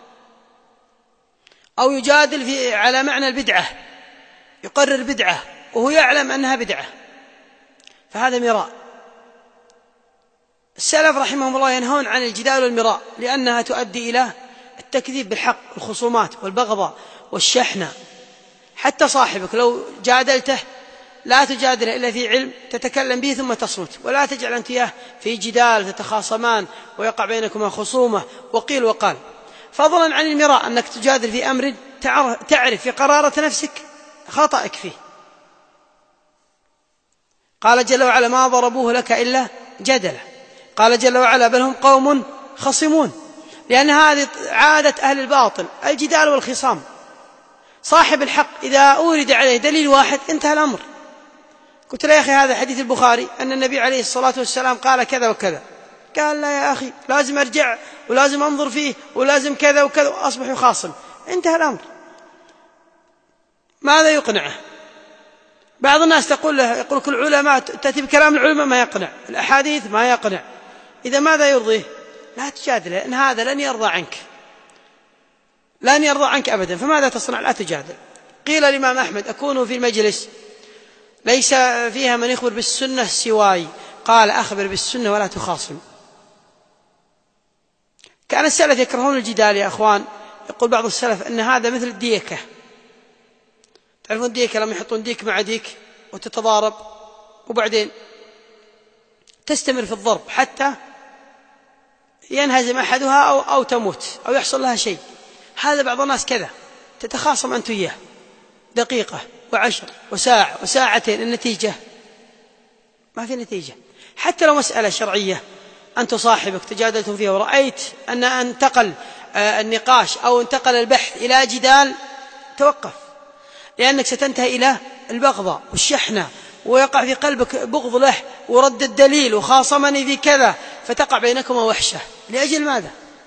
أو يجادل في على معنى البدعة، يقرر بدعة وهو يعلم أنها بدعة، فهذا مراء. السلف رحمهم الله ينهون عن الجدال والمراء لأنها تؤدي إلى التكذيب بالحق، الخصومات والبغضاء والشحنة. حتى صاحبك لو جادلته لا تجادله إلا في علم، تتكلم به ثم تصمت، ولا تجعل أنت إياه في جدال تتخاصمان ويقع بينكما خصومة وقيل وقال. فضلا عن المراء أنك تجادل في أمر تعرف في قرارة نفسك خطأك فيه. قال جل وعلا: ما ضربوه لك إلا جدلا. قال جل وعلا: بل هم قوم خصمون، لأن هذه عادة أهل الباطل، الجدال والخصام. صاحب الحق إذا أورد عليه دليل واحد انتهى الأمر. قلت له: يا أخي هذا حديث البخاري أن النبي عليه الصلاة والسلام قال كذا وكذا. قال: لا يا أخي، لازم أرجع ولازم أنظر فيه ولازم كذا وكذا، وأصبح يخاصم، انتهى الأمر. ماذا يقنعه؟ بعض الناس تقول له يقول كل العلماء تأتي بكلام العلماء ما يقنع، الأحاديث ما يقنع، إذا ماذا يرضيه؟ لا تجادله، إن هذا لن يرضى عنك، لن يرضى عنك أبدا، فماذا تصنع؟ لا تجادل. قيل الإمام أحمد أكون في المجلس ليس فيها من يخبر بالسنة سواي، قال أخبر بالسنة ولا تخاصم. كان السلف يكرهون الجدال يا أخوان. يقول بعض السلف أن هذا مثل الديكة، تعرفون الديكة لما يحطون ديك مع ديك وتتضارب وبعدين تستمر في الضرب حتى ينهزم أحدها أو, أو تموت أو يحصل لها شيء. هذا بعض الناس كذا، تتخاصم أنت وياه دقيقة وعشر وساعة وساعتين، النتيجة ما في نتيجة. حتى لو مسألة شرعية أنت صاحبك تجادلتم فيها ورأيت أن انتقل النقاش أو انتقل البحث إلى جدال، توقف، لأنك ستنتهي إلى البغضاء والشحنة، ويقع في قلبك بغض له ورد الدليل وخاصمني في كذا، فتقع بينكما وحشة. لأجل ماذا؟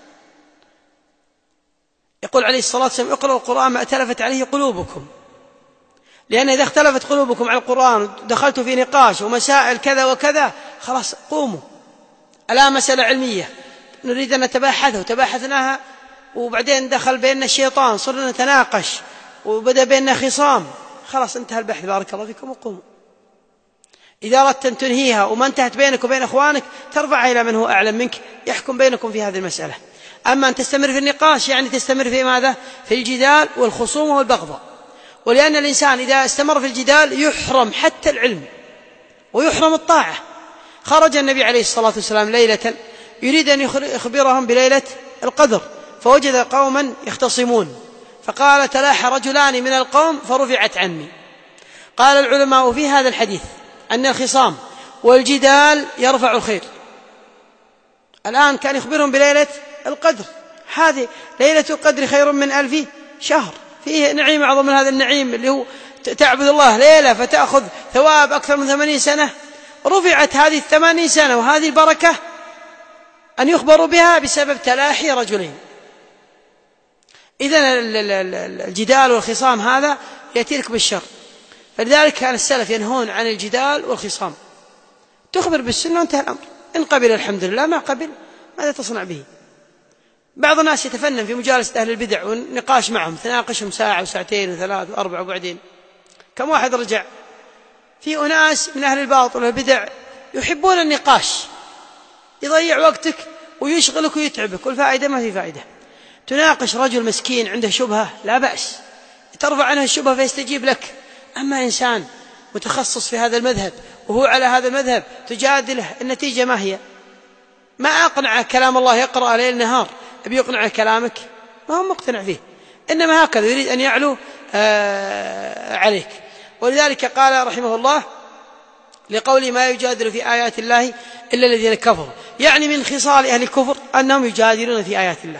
يقول عليه الصلاة والسلام اقرأوا القرآن ما ائتلفت عليه قلوبكم، لأن إذا اختلفت قلوبكم على القرآن دخلتوا في نقاش ومسائل كذا وكذا، خلاص قوموا. الآن مسألة علمية نريد أن نتباحثها وتباحثناها، وبعدين دخل بيننا الشيطان صرنا نتناقش وبدأ بيننا خصام، خلاص انتهى البحث، بارك الله فيكم، وقوموا. إذا أردت أن تنهيها وما انتهت بينك وبين أخوانك ترفعها إلى من هو أعلم منك يحكم بينكم في هذه المسألة. أما أن تستمر في النقاش يعني تستمر في ماذا؟ في الجدال والخصوم والبغضاء. ولأن الإنسان إذا استمر في الجدال يحرم حتى العلم ويحرم الطاعة. خرج النبي عليه الصلاة والسلام ليلة يريد أن يخبرهم بليلة القدر، فوجد قوما يختصمون، فقال تلاح رجلان من القوم فرفعت عني. قال العلماء في هذا الحديث أن الخصام والجدال يرفع الخير. الآن كان يخبرهم بليلة القدر، هذه ليلة القدر خير من ألف شهر، فيه نعيم أعظم من هذا النعيم اللي هو تعبد الله ليلة فتأخذ ثواب أكثر من ثمانين سنة. رفعت هذه الثمانين سنة وهذه البركة أن يخبروا بها بسبب تلاحي رجلين. إذن الجدال والخصام هذا يأتيك بالشر، فلذلك كان السلف ينهون عن الجدال والخصام. تخبر بالسنة وانتهى الأمر، إن قبل الحمد لله، ما قبل ماذا تصنع به؟ بعض الناس يتفنن في مجالسة أهل البدع والنقاش معهم، تناقشهم ساعة وساعتين وثلاث وأربع، وبعدين كم واحد رجع. في أناس من أهل الباطل والبدع يحبون النقاش، يضيع وقتك ويشغلك ويتعبك، والفائدة ما في فائدة. تناقش رجل مسكين عنده شبهة لا بأس، ترفع عنه الشبهة فيستجيب لك. أما إنسان متخصص في هذا المذهب وهو على هذا المذهب تجادله، النتيجة ما هي؟ ما أقنع كلام الله يقرأ ليل نهار، أبي يقنع كلامك ما هو مقتنع فيه، إنما هكذا يريد أن يعلو آه عليك. ولذلك قال رحمه الله لقول ما يجادل في آيات الله إلا الذين كفروا، يعني من خصال أهل الكفر أنهم يجادلون في آيات الله.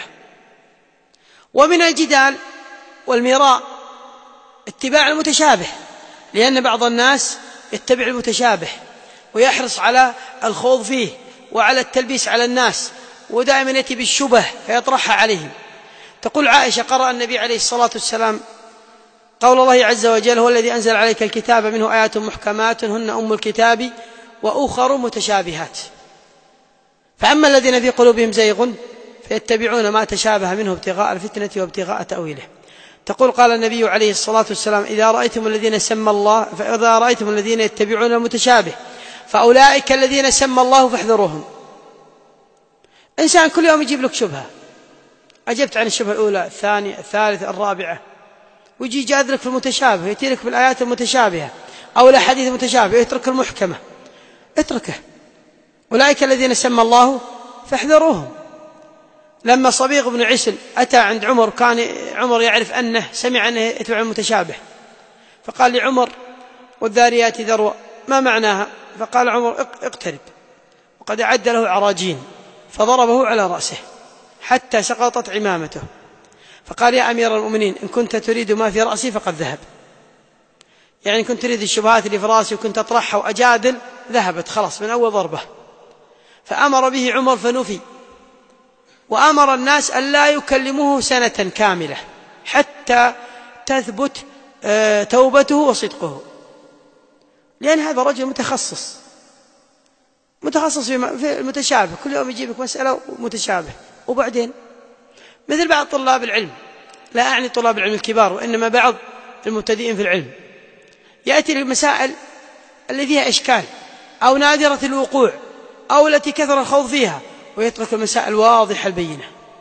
ومن الجدال والمراء اتباع المتشابه، لأن بعض الناس يتبع المتشابه ويحرص على الخوض فيه وعلى التلبيس على الناس، ودائما يأتي بالشبه فيطرحها عليهم. تقول عائشة قرأ النبي عليه الصلاة والسلام قول الله عز وجل هو الذي أنزل عليك الكتاب منه آيات محكمات هن أم الكتاب وأخر متشابهات، فأما الذين في قلوبهم زيغ فيتبعون ما تشابه منه ابتغاء الفتنة وابتغاء تأويله. تقول قال النبي عليه الصلاة والسلام إذا رأيتم الذين سمى الله فإذا رأيتم الذين يتبعون المتشابه فأولئك الذين سمى الله فاحذروهم. إنسان كل يوم يجيب لك شبهة، أجبت عن الشبهة الأولى الثانية الثالثة الرابعة، ويجي جادلك في المتشابه، يأتيك بالآيات المتشابهة أو الأحاديث المتشابهة، يترك المحكمة، اتركه. أولئك الذين سمى الله فاحذروهم. لما صبيغ بن عسل أتى عند عمر، كان عمر يعرف أنه سمع أنه يتبع المتشابه، فقال لعمر والذاريات ذروا ما معناها؟ فقال عمر اقترب، وقد أعد له عراجين، فضربه على رأسه حتى سقطت عمامته، فقال يا أمير المؤمنين إن كنت تريد ما في رأسي فقد ذهب، يعني كنت تريد الشبهات اللي في رأسي وكنت أطرحها وأجادل ذهبت خلاص من أول ضربة. فأمر به عمر فنفي، وأمر الناس أن لا يكلموه سنة كاملة حتى تثبت توبته وصدقه. لأن هذا رجل متخصص متخصص في المتشابه، كل يوم يجيب لك مسألة متشابه. وبعدين مثل بعض طلاب العلم، لا أعني طلاب العلم الكبار وإنما بعض المبتدئين في العلم، يأتي للمسائل التي فيها إشكال أو نادرة الوقوع أو التي كثر الخوض فيها، ويترك المسائل واضحة البينة.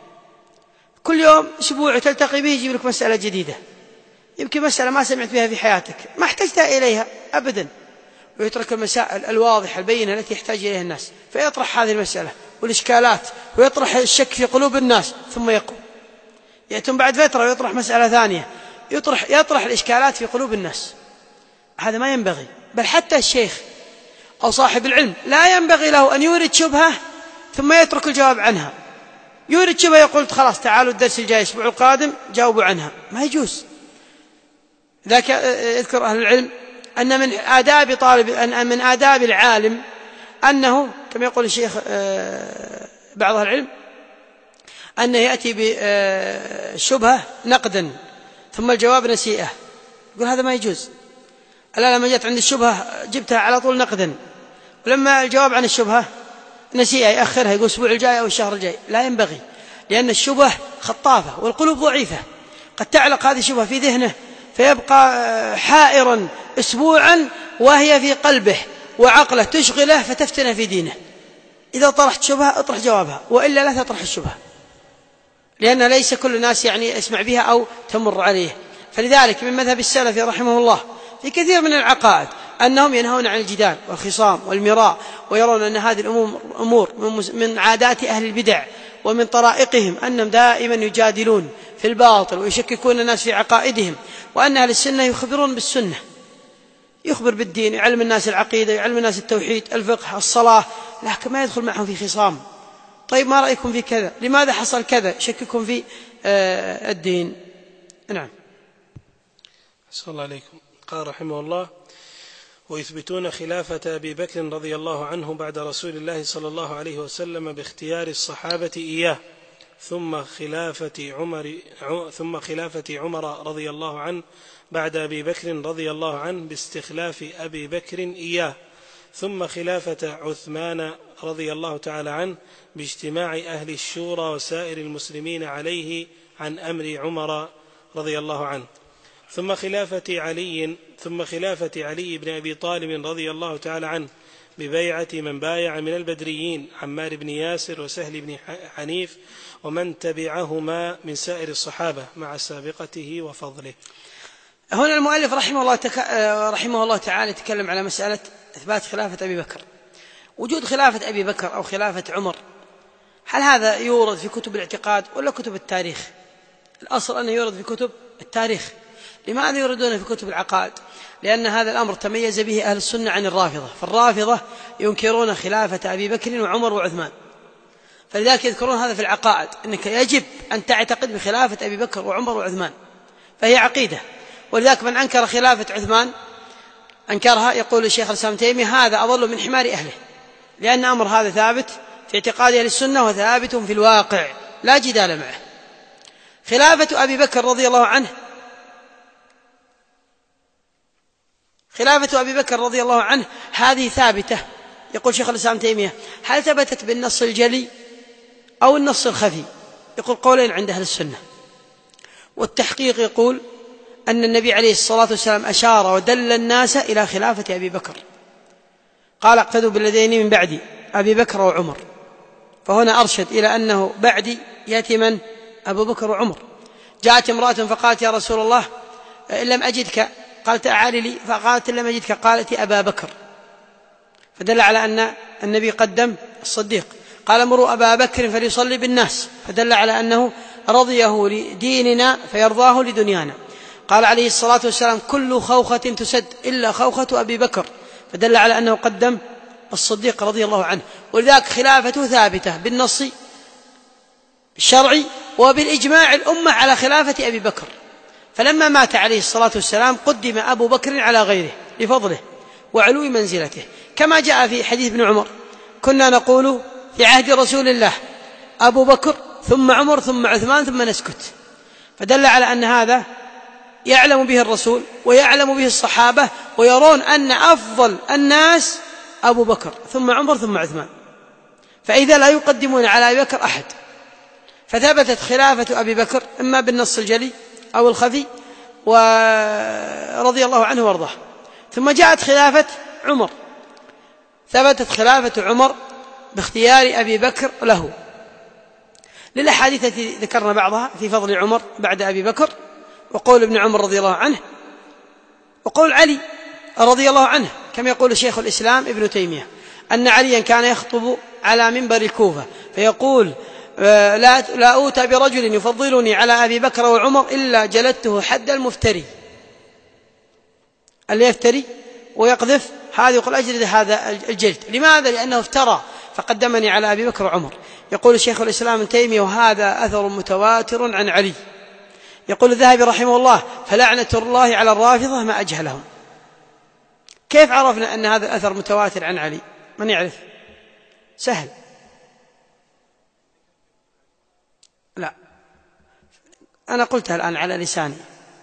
كل يوم أسبوع تلتقي به يجيب لك مسألة جديدة، يمكن مسألة ما سمعت بها في حياتك، ما احتجتها إليها أبدا، ويترك المسائل الواضحة البينة التي يحتاج إليها الناس، فيطرح هذه المسألة والإشكالات ويطرح الشك في قلوب الناس، ثم يقوم يأتون بعد فترة ويطرح مسألة ثانية، يطرح, يطرح الإشكالات في قلوب الناس. هذا ما ينبغي. بل حتى الشيخ أو صاحب العلم لا ينبغي له أن يورد شبهة ثم يترك الجواب عنها. يورد شبهة يقول خلاص تعالوا الدرس الجاي الأسبوع القادم جاوبوا عنها، ما يجوز. ذاك يذكر أهل العلم أن من آداب طالب أن من آداب العالم أنه كما يقول الشيخ بعض أهل العلم أنه يأتي بالشبهة نقدا ثم الجواب نسيئة. يقول هذا ما يجوز. ألا لما جت عند الشبهة جبتها على طول نقدا، ولما الجواب عن الشبهة نسيئة يأخرها يقول الأسبوع الجاي أو الشهر الجاي. لا ينبغي، لأن الشبهة خطافة والقلوب ضعيفة، قد تعلق هذه الشبهة في ذهنه فيبقى حائرا أسبوعا وهي في قلبه وعقله تشغله فتفتنه في دينه. إذا طرحت شبهة اطرح جوابها، وإلا لا تطرح الشبهة، لأن ليس كل الناس يعني اسمع بها أو تمر عليه. فلذلك من مذهب السلف رحمه الله في كثير من العقائد أنهم ينهون عن الجدال والخصام والمراء، ويرون أن هذه الأمور من عادات أهل البدع ومن طرائقهم، أنهم دائما يجادلون في الباطل ويشككون الناس في عقائدهم، وأن أهل السنة يخبرون بالسنة، يخبر بالدين، يعلم الناس العقيدة، يعلم الناس التوحيد، الفقه، الصلاة، لكن ما يدخل معهم في خصام. طيب ما رأيكم في كذا؟ لماذا حصل كذا؟ يشككون في آه الدين. نعم. صلى الله عليكم. قال رحمه الله: ويثبتون خلافة أبي بكر رضي الله عنه بعد رسول الله صلى الله عليه وسلم باختيار الصحابة إياه، ثم خلافة عمر ثم خلافة عمر رضي الله عنه بعد أبي بكر رضي الله عنه باستخلاف أبي بكر إياه، ثم خلافة عثمان رضي الله تعالى عنه باجتماع أهل الشورى وسائر المسلمين عليه عن أمر عمر رضي الله عنه، ثم خلافة علي ثم خلافة علي بن أبي طالب رضي الله تعالى عنه ببيعة من بايع من البدريين عمار بن ياسر وسهل بن حنيف ومن تبعهما من سائر الصحابة مع سابقته وفضله. هنا المؤلف رحمه الله, تك... رحمه الله تعالى يتكلم على مسألة إثبات خلافة أبي بكر. وجود خلافة أبي بكر أو خلافة عمر، هل هذا يورد في كتب الاعتقاد ولا كتب التاريخ؟ الأصل أنه يورد في كتب التاريخ. لماذا يوردونه في كتب العقائد؟ لأن هذا الأمر تميز به أهل السنة عن الرافضة، فالرافضة ينكرون خلافة أبي بكر وعمر وعثمان، فلذلك يذكرون هذا في العقائد، أنك يجب أن تعتقد بخلافة أبي بكر وعمر وعثمان، فهي عقيدة. ولذلك من أنكر خلافة عثمان أنكرها، يقول الشيخ الإسلام ابن تيمية هذا أضل من حمار أهله، لأن أمر هذا ثابت في اعتقاد أهل السنة وثابت في الواقع لا جدال معه. خلافة أبي بكر رضي الله عنه خلافة أبي بكر رضي الله عنه هذه ثابتة. يقول شيخ الإسلام ابن تيمية هل ثبتت بالنص الجلي أو النص الخفي؟ يقول قولين عند أهل السنة، والتحقيق يقول أن النبي عليه الصلاة والسلام أشار ودل الناس إلى خلافة أبي بكر، قال اقتدوا بالذين من بعدي أبي بكر وعمر، فهنا أرشد إلى أنه بعدي يأتي من؟ أبو بكر وعمر. جاءت امرأة فقالت يا رسول الله إن لم أجدك، قالت أعالي لي، فقالت إن لم أجدك قالت أبا بكر، فدل على أن النبي قدم الصديق. قال مروا أبا بكر فليصلي بالناس، فدل على أنه رضيه لديننا فيرضاه لدنيانا. قال عليه الصلاة والسلام كل خوخة تسد إلا خوخة أبي بكر، فدل على أنه قدم الصديق رضي الله عنه. ولذلك خلافته ثابتة بالنص الشرعي وبالإجماع الأمة على خلافة أبي بكر. فلما مات عليه الصلاة والسلام قدم أبو بكر على غيره لفضله وعلو منزلته، كما جاء في حديث ابن عمر كنا نقول في عهد رسول الله أبو بكر ثم عمر ثم عثمان ثم نسكت، فدل على أن هذا يعلم به الرسول ويعلم به الصحابة، ويرون أن أفضل الناس أبو بكر ثم عمر ثم عثمان، فإذا لا يقدمون على أبي بكر أحد، فثبتت خلافة أبي بكر إما بالنص الجلي أو الخفي ورضي الله عنه وارضاه. ثم جاءت خلافة عمر، ثبتت خلافة عمر باختيار أبي بكر له للأحاديث التي ذكرنا بعضها في فضل عمر بعد أبي بكر، وقول ابن عمر رضي الله عنه، وقول علي رضي الله عنه، كما يقول شيخ الإسلام ابن تيمية أن عليا كان يخطب على منبر الكوفة فيقول لا, لا أوتى برجل يفضلني على أبي بكر وعمر إلا جلدته حد المفتري، اللي يفتري ويقذف هذا يقول أجلد هذا الجلد. لماذا؟ لأنه افترى فقدمني على أبي بكر وعمر. يقول شيخ الإسلام ابن تيمية وهذا أثر متواتر عن علي. يقول الذهبي رحمه الله فلعنة الله على الرافضة ما أجهلهم. كيف عرفنا أن هذا الأثر متواتر عن علي؟ من يعرف؟ سهل. لا، أنا قلتها الآن على لساني.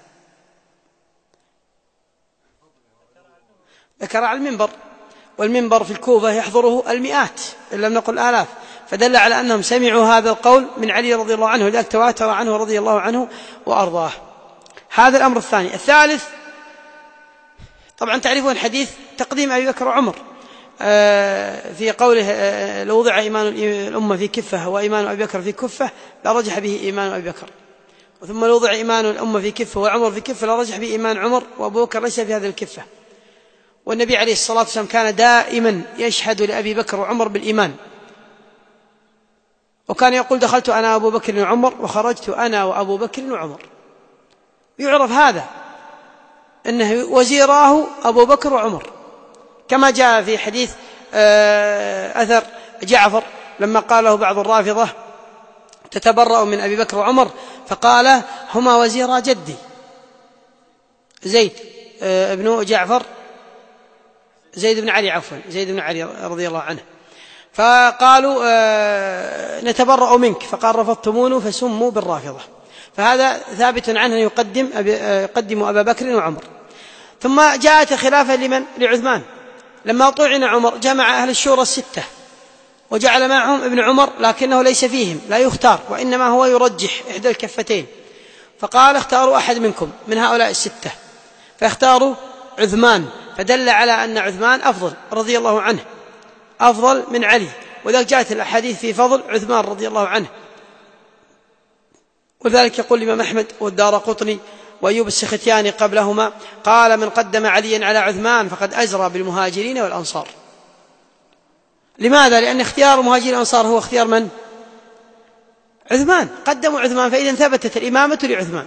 ذكر على المنبر، والمنبر في الكوفة يحضره المئات إن لم نقل آلاف، فدل على أنهم سمعوا هذا القول من علي رضي الله عنه، لذلك تواتر عنه رضي الله عنه وأرضاه. هذا الأمر الثاني. الثالث، طبعا تعرفون حديث تقديم أبي بكر وعمر في قوله لو وضع إيمان الأمة في كفة وإيمان أبي بكر في كفة لرجح به إيمان أبي بكر، ثم لو وضع إيمان الأمة في كفة وعمر في كفة لرجح به إيمان عمر وأبو بكر ليس في هذه الكفة. والنبي عليه الصلاة والسلام كان دائما يشهد لأبي بكر وعمر بالإيمان، وكان يقول دخلت أنا وأبو بكر وعمر وخرجت أنا وأبو بكر وعمر. يعرف هذا أنه وزيراه أبو بكر وعمر، كما جاء في حديث أثر جعفر لما قاله بعض الرافضة تتبرأ من أبي بكر وعمر، فقال هما وزيرا جدي زيد ابن جعفر زيد بن علي عفوا زيد بن علي رضي الله عنه، فقالوا نتبرأ منك، فقال رفضتمونه فسموا بالرافضة. فهذا ثابت عنه يقدم يقدم أبا بكر وعمر. ثم جاءت خلافة لمن؟ لعثمان. لما طعن عمر جمع أهل الشورى الستة وجعل معهم ابن عمر، لكنه ليس فيهم، لا يختار، وإنما هو يرجح إحدى الكفتين، فقال اختاروا أحد منكم من هؤلاء الستة، فاختاروا عثمان، فدل على أن عثمان أفضل رضي الله عنه، أفضل من علي، وذلك جاءت الأحاديث في فضل عثمان رضي الله عنه. وذلك يقول الإمام أحمد والدارقطني وأيوب السختياني قبلهما قال من قدم عليا على عثمان فقد أزرى بالمهاجرين والأنصار. لماذا؟ لأن اختيار المهاجرين والأنصار هو اختيار من؟ عثمان، قدموا عثمان، فإذا ثبتت الإمامة لعثمان.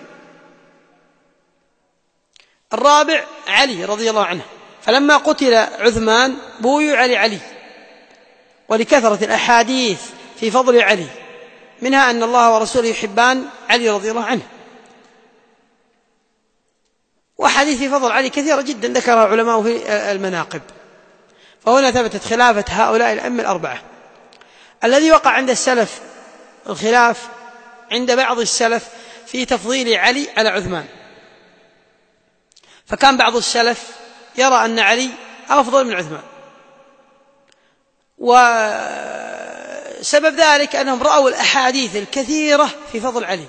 الرابع علي رضي الله عنه، فلما قتل عثمان بويع لعلي، ولكثرة الأحاديث في فضل علي، منها أن الله ورسوله يحبان علي رضي الله عنه، وحديث في فضل علي كثيرة جدا ذكرها علماء في المناقب. فهنا ثبتت خلافة هؤلاء الأئمة الأربعة. الذي وقع عند السلف الخلاف عند بعض السلف في تفضيل علي على عثمان، فكان بعض السلف يرى أن علي أفضل من عثمان، وسبب ذلك أنهم رأوا الأحاديث الكثيرة في فضل علي،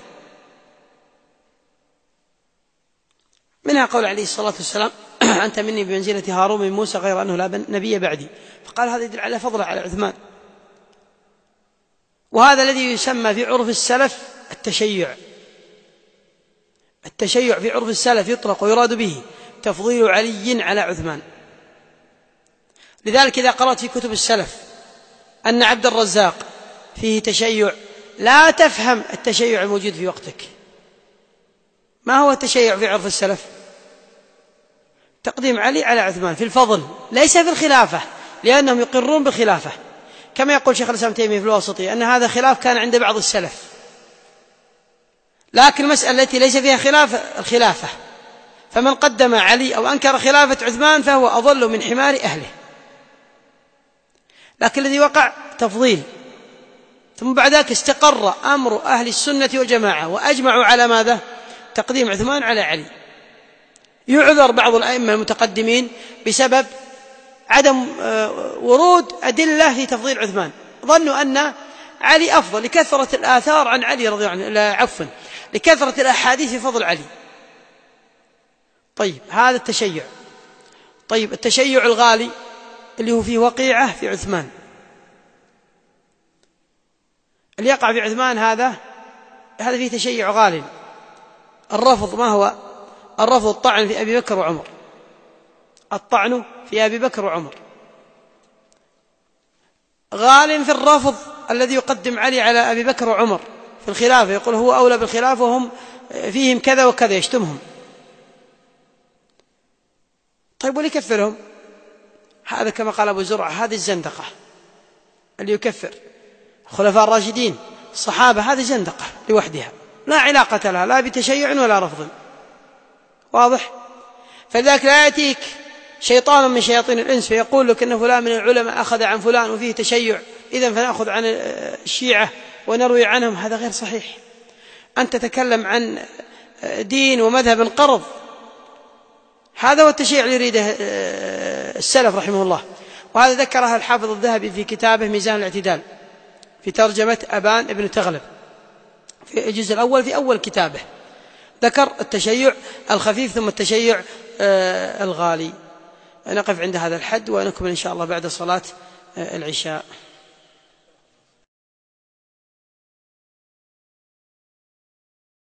منها قول عليه الصلاة والسلام أنت مني بمنزلة هارون من موسى غير أنه لا نبي بعدي، فقال هذا يدل على فضل على عثمان. وهذا الذي يسمى في عرف السلف التشيع. التشيع في عرف السلف يطلق ويراد به تفضيل علي على عثمان. لذلك إذا قرأت في كتب السلف أن عبد الرزاق فيه تشيع، لا تفهم التشيع الموجود في وقتك. ما هو التشيع في عرف السلف؟ تقديم علي على عثمان في الفضل، ليس في الخلافة، لأنهم يقرون بالخلافة، كما يقول شيخ الإسلام تيمية في الواسطية أن هذا خلاف كان عند بعض السلف، لكن المسألة التي ليس فيها خلاف الخلافة، فمن قدم علي أو أنكر خلافة عثمان فهو أضل من حمار أهله. لكن الذي وقع تفضيل، ثم بعد ذلك استقر أمر أهل السنة والجماعة وأجمعوا على ماذا؟ تقديم عثمان على علي. يعذر بعض الأئمة المتقدمين بسبب عدم ورود أدلة في تفضيل عثمان، ظنوا أن علي أفضل لكثرة الآثار عن علي رضي الله عنه، عفوا لكثرة الأحاديث في فضل علي. طيب هذا التشيع. طيب التشيع الغالي اللي هو فيه وقيعة في عثمان، اللي يقع في عثمان هذا هذا فيه تشيع غالي. الرفض ما هو؟ الرفض الطعن في أبي بكر وعمر، الطعن في أبي بكر وعمر غال في الرفض الذي يقدم علي على أبي بكر وعمر في الخلافة، يقول هو أولى بالخلافة وهم فيهم كذا وكذا، يشتمهم. طيب وليكفرهم؟ هذا كما قال أبو زرعة هذه الزندقة اللي يكفر الخلفاء الراشدين الصحابة، هذه زندقة لوحدها لا علاقة لها لا بتشيع ولا رفض. واضح؟ فلذلك لا يأتيك شيطان من شياطين الإنس فيقول لك أن فلان من العلماء أخذ عن فلان وفيه تشيع إذن فنأخذ عن الشيعة ونروي عنهم، هذا غير صحيح. أنت تتكلم عن دين ومذهب قرض، هذا هو التشيع اللي يريده السلف رحمه الله. وهذا ذكرها الحافظ الذهبي في كتابه ميزان الاعتدال في ترجمة أبان ابن تغلب في الجزء الأول في أول كتابه، ذكر التشيع الخفيف ثم التشيع الغالي. نقف عند هذا الحد ونكمل إن شاء الله بعد صلاة العشاء.